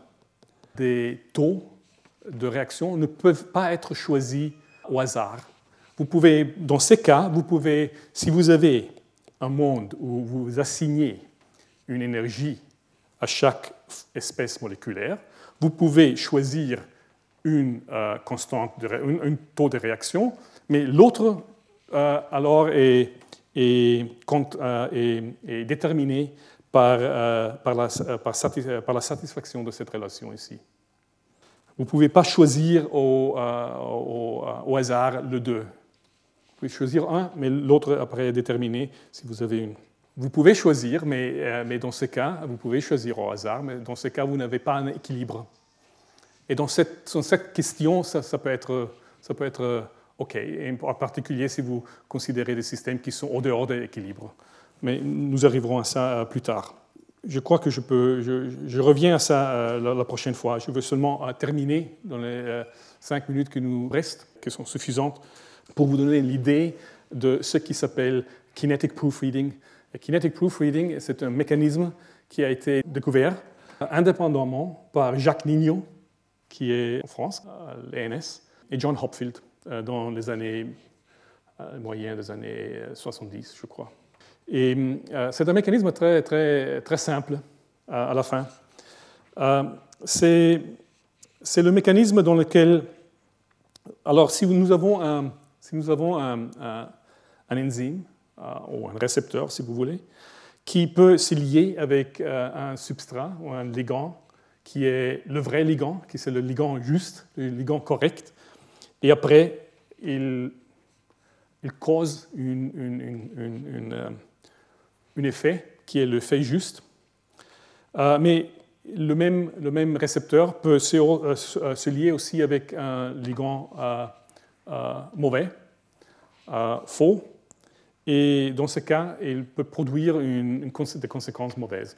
des taux de réaction ne peuvent pas être choisies au hasard. Vous pouvez, dans ces cas, vous pouvez, si vous avez un monde où vous assignez une énergie à chaque espèce moléculaire, vous pouvez choisir une euh, constante, de, un, un taux de réaction, mais l'autre euh, alors est, est, euh, est, est déterminé par, euh, par, la, par, satis, par la satisfaction de cette relation ici. Vous ne pouvez pas choisir au, euh, au, au hasard le deux. Vous pouvez choisir un, mais l'autre après est déterminé si vous avez une. Vous pouvez choisir, mais, euh, mais dans ce cas, vous pouvez choisir au hasard, mais dans ce cas, vous n'avez pas un équilibre. Et dans cette, dans cette question, ça, ça, peut être, ça peut être OK, et en particulier si vous considérez des systèmes qui sont au dehors de l'équilibre. Mais nous arriverons à ça plus tard. Je crois que je peux, je, je reviens à ça euh, la, la prochaine fois. Je veux seulement euh, terminer dans les euh, cinq minutes qui nous restent, qui sont suffisantes, pour vous donner l'idée de ce qui s'appelle kinetic proofreading. Et kinetic proofreading, c'est un mécanisme qui a été découvert euh, indépendamment par Jacques Nignot, qui est en France, à l'E N S, et John Hopfield, euh, dans les années euh, moyennes des années soixante-dix, je crois. Et euh, c'est un mécanisme très, très, très simple euh, à la fin. Euh, c'est, c'est le mécanisme dans lequel... Alors, si nous avons un, si nous avons un, un, un enzyme, euh, ou un récepteur, si vous voulez, qui peut se lier avec euh, un substrat ou un ligand, qui est le vrai ligand, qui c'est le ligand juste, le ligand correct, et après, il, il cause une, une, une, une, une un effet qui est l'effet juste. Euh, mais le même, le même récepteur peut se, euh, se lier aussi avec un ligand euh, euh, mauvais. euh, faux. Et dans ce cas, il peut produire une, une, des conséquences mauvaises.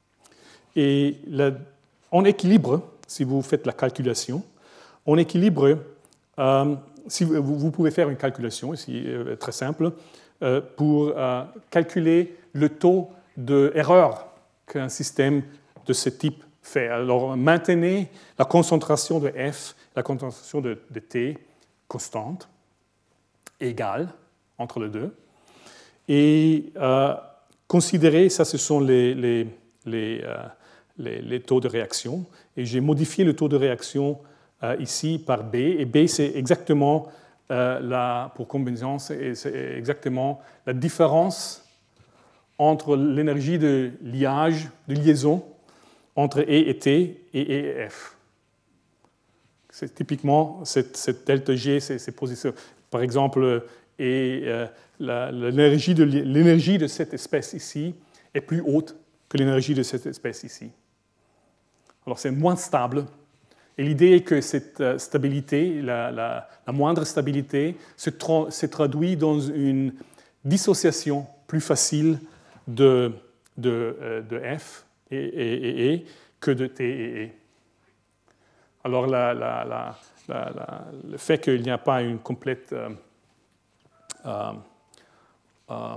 Et la, en équilibre, si vous faites la calculation, en équilibre, euh, si vous, vous pouvez faire une calculation ici, euh, très simple, euh, pour euh, calculer le taux d'erreur qu'un système de ce type fait. Alors, maintenez la concentration de F, la concentration de, de T constante, égale entre les deux, et euh, considérez, ça ce sont les, les, les, euh, les, les taux de réaction, et j'ai modifié le taux de réaction euh, ici par B, et B c'est exactement, euh, la, pour convenance, c'est exactement la différence entre l'énergie de liage, de liaison, entre E et T et E et F. C'est typiquement cette, cette delta G, ces, ces positions. Par exemple, et, euh, l'énergie de, l'énergie de cette espèce ici est plus haute que l'énergie de cette espèce ici. Alors c'est moins stable. Et l'idée est que cette stabilité, la, la, la moindre stabilité, se, tra se traduit dans une dissociation plus facile de, de, euh, de F et, et, et, et que de T et E. Alors la, la, la, la, le fait qu'il n'y a pas une complète... Euh, euh, euh,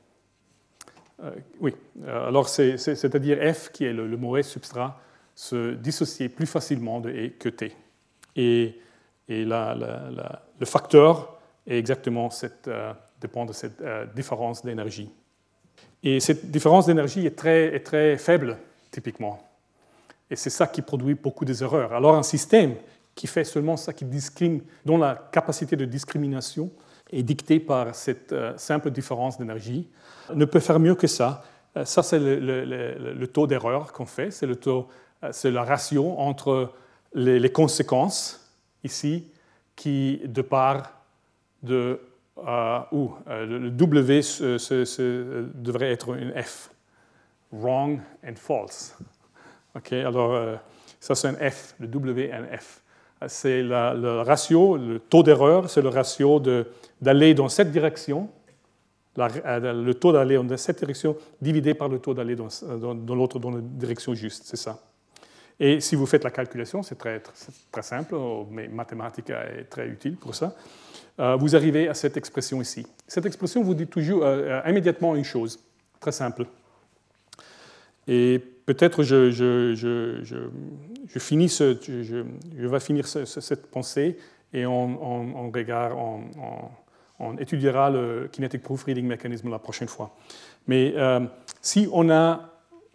euh, oui, alors c'est-à-dire F, qui est le, le mauvais substrat, se dissocier plus facilement de E que T. Et, et la, la, la, le facteur est exactement cette, euh, dépend de cette euh, différence d'énergie. Et cette différence d'énergie est très, est très faible, typiquement. Et c'est ça qui produit beaucoup des erreurs. Alors un système qui fait seulement ça, qui discrimine, dont la capacité de discrimination est dictée par cette euh, simple différence d'énergie, ne peut faire mieux que ça. Euh, ça, c'est le, le, le, le taux d'erreur qu'on fait, c'est le taux, euh, c'est la ratio entre les, les conséquences, ici, qui, de part de... Euh, où euh, le W ce, ce, ce, devrait être une F. Wrong and false. Okay, alors, euh, ça, c'est un F, le W et un F. C'est le ratio, le taux d'erreur, c'est le ratio d'aller dans cette direction, la, le taux d'aller dans cette direction divisé par le taux d'aller dans, dans, dans l'autre, dans la direction juste, c'est ça. Et si vous faites la calculation, c'est très, très, très simple, mais mathématique est très utile pour ça, euh, vous arrivez à cette expression ici. Cette expression vous dit toujours euh, immédiatement une chose, très simple. Et peut-être je, je, je, je, je, finis ce, je, je vais finir ce, ce, cette pensée et on, on, on, regarde, on, on, on étudiera le kinetic proofreading mechanism la prochaine fois. Mais euh, si on a,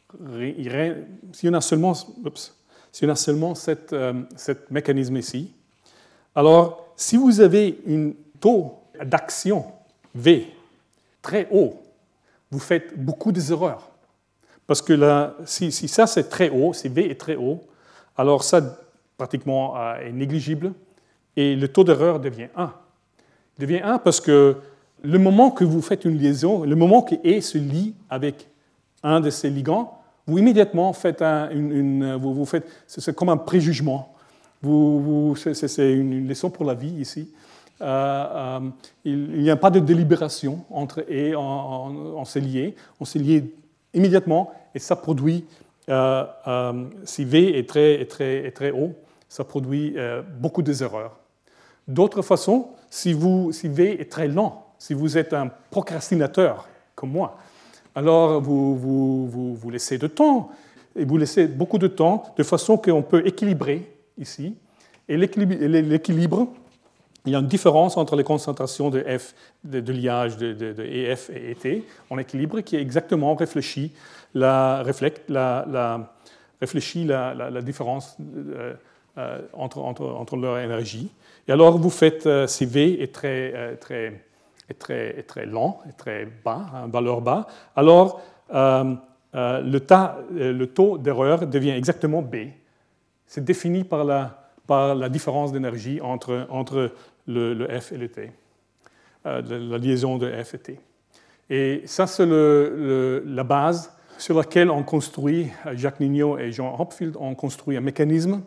si on a seulement, oups, si on a seulement cette, euh, cette mécanisme ici, alors si vous avez un taux d'action V très haut, vous faites beaucoup d'erreurs. Parce que là, si, si ça c'est très haut, si V est très haut, alors ça pratiquement euh, est négligible et le taux d'erreur devient un. Il devient un parce que le moment que vous faites une liaison, le moment que E se lie avec un de ces ligands, vous immédiatement faites un, une, une vous, vous faites, c'est comme un préjugement. Vous, vous, c'est une leçon pour la vie ici. Euh, euh, il n'y a pas de délibération entre E, on s'est lié, on s'est lié immédiatement, et ça produit, euh, euh, si V est très, est très, est très haut, ça produit euh, beaucoup d'erreurs. D'autre façon, si, vous, si V est très lent, si vous êtes un procrastinateur comme moi, alors vous, vous, vous, vous laissez de temps, et vous laissez beaucoup de temps, de façon qu'on peut équilibrer ici. Et l'équilibre, il y a une différence entre les concentrations de F, de, de liage de, de, de E F et E T, en équilibre qui est exactement réfléchi la, reflète, la, la, réfléchit la, la, la différence euh, euh, entre, entre, entre leur énergie. Et alors vous faites, euh, si V est très, euh, très, est très, est très lent, est très bas, hein, valeur bas, alors euh, euh, le, tas, euh, le taux d'erreur devient exactement B. C'est défini par la, par la différence d'énergie entre, entre le, le F et le T, euh, la liaison de F et T. Et ça, c'est le, le, la base sur laquelle on construit, Jacques Nignot et Jean Hopfield ont construit un mécanisme,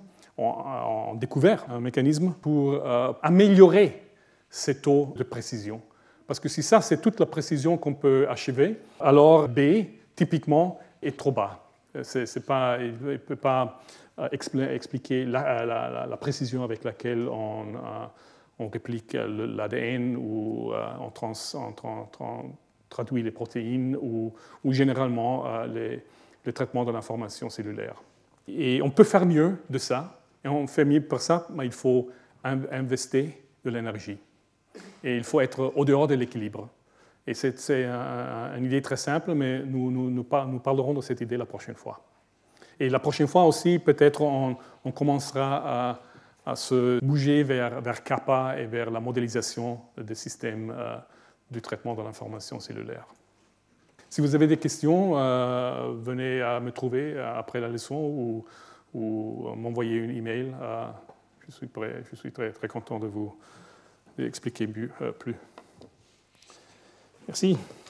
ont, ont découvert un mécanisme pour euh, améliorer ces taux de précision, Parce que si ça, c'est toute la précision qu'on peut achever, alors B, typiquement, est trop bas. C'est, c'est pas, il ne peut pas expliquer la, la, la précision avec laquelle on, on réplique l'A D N ou on, trans, on tra, tra, traduit les protéines ou, ou généralement les, les traitements de l'information cellulaire. Et on peut faire mieux de ça. Et on fait mieux pour ça, mais il faut investir de l'énergie. Et il faut être au dehors de l'équilibre. Et c'est, c'est un, une idée très simple, mais nous, nous, nous, par, nous parlerons de cette idée la prochaine fois. Et la prochaine fois aussi, peut-être, on, on commencera à, à se bouger vers, vers Kappa et vers la modélisation des systèmes euh, du traitement de l'information cellulaire. Si vous avez des questions, euh, venez à me trouver après la leçon ou, ou m'envoyer un email. Euh, je suis, prêt, je suis très, très content de vous expliquer mieux, euh, plus. Merci.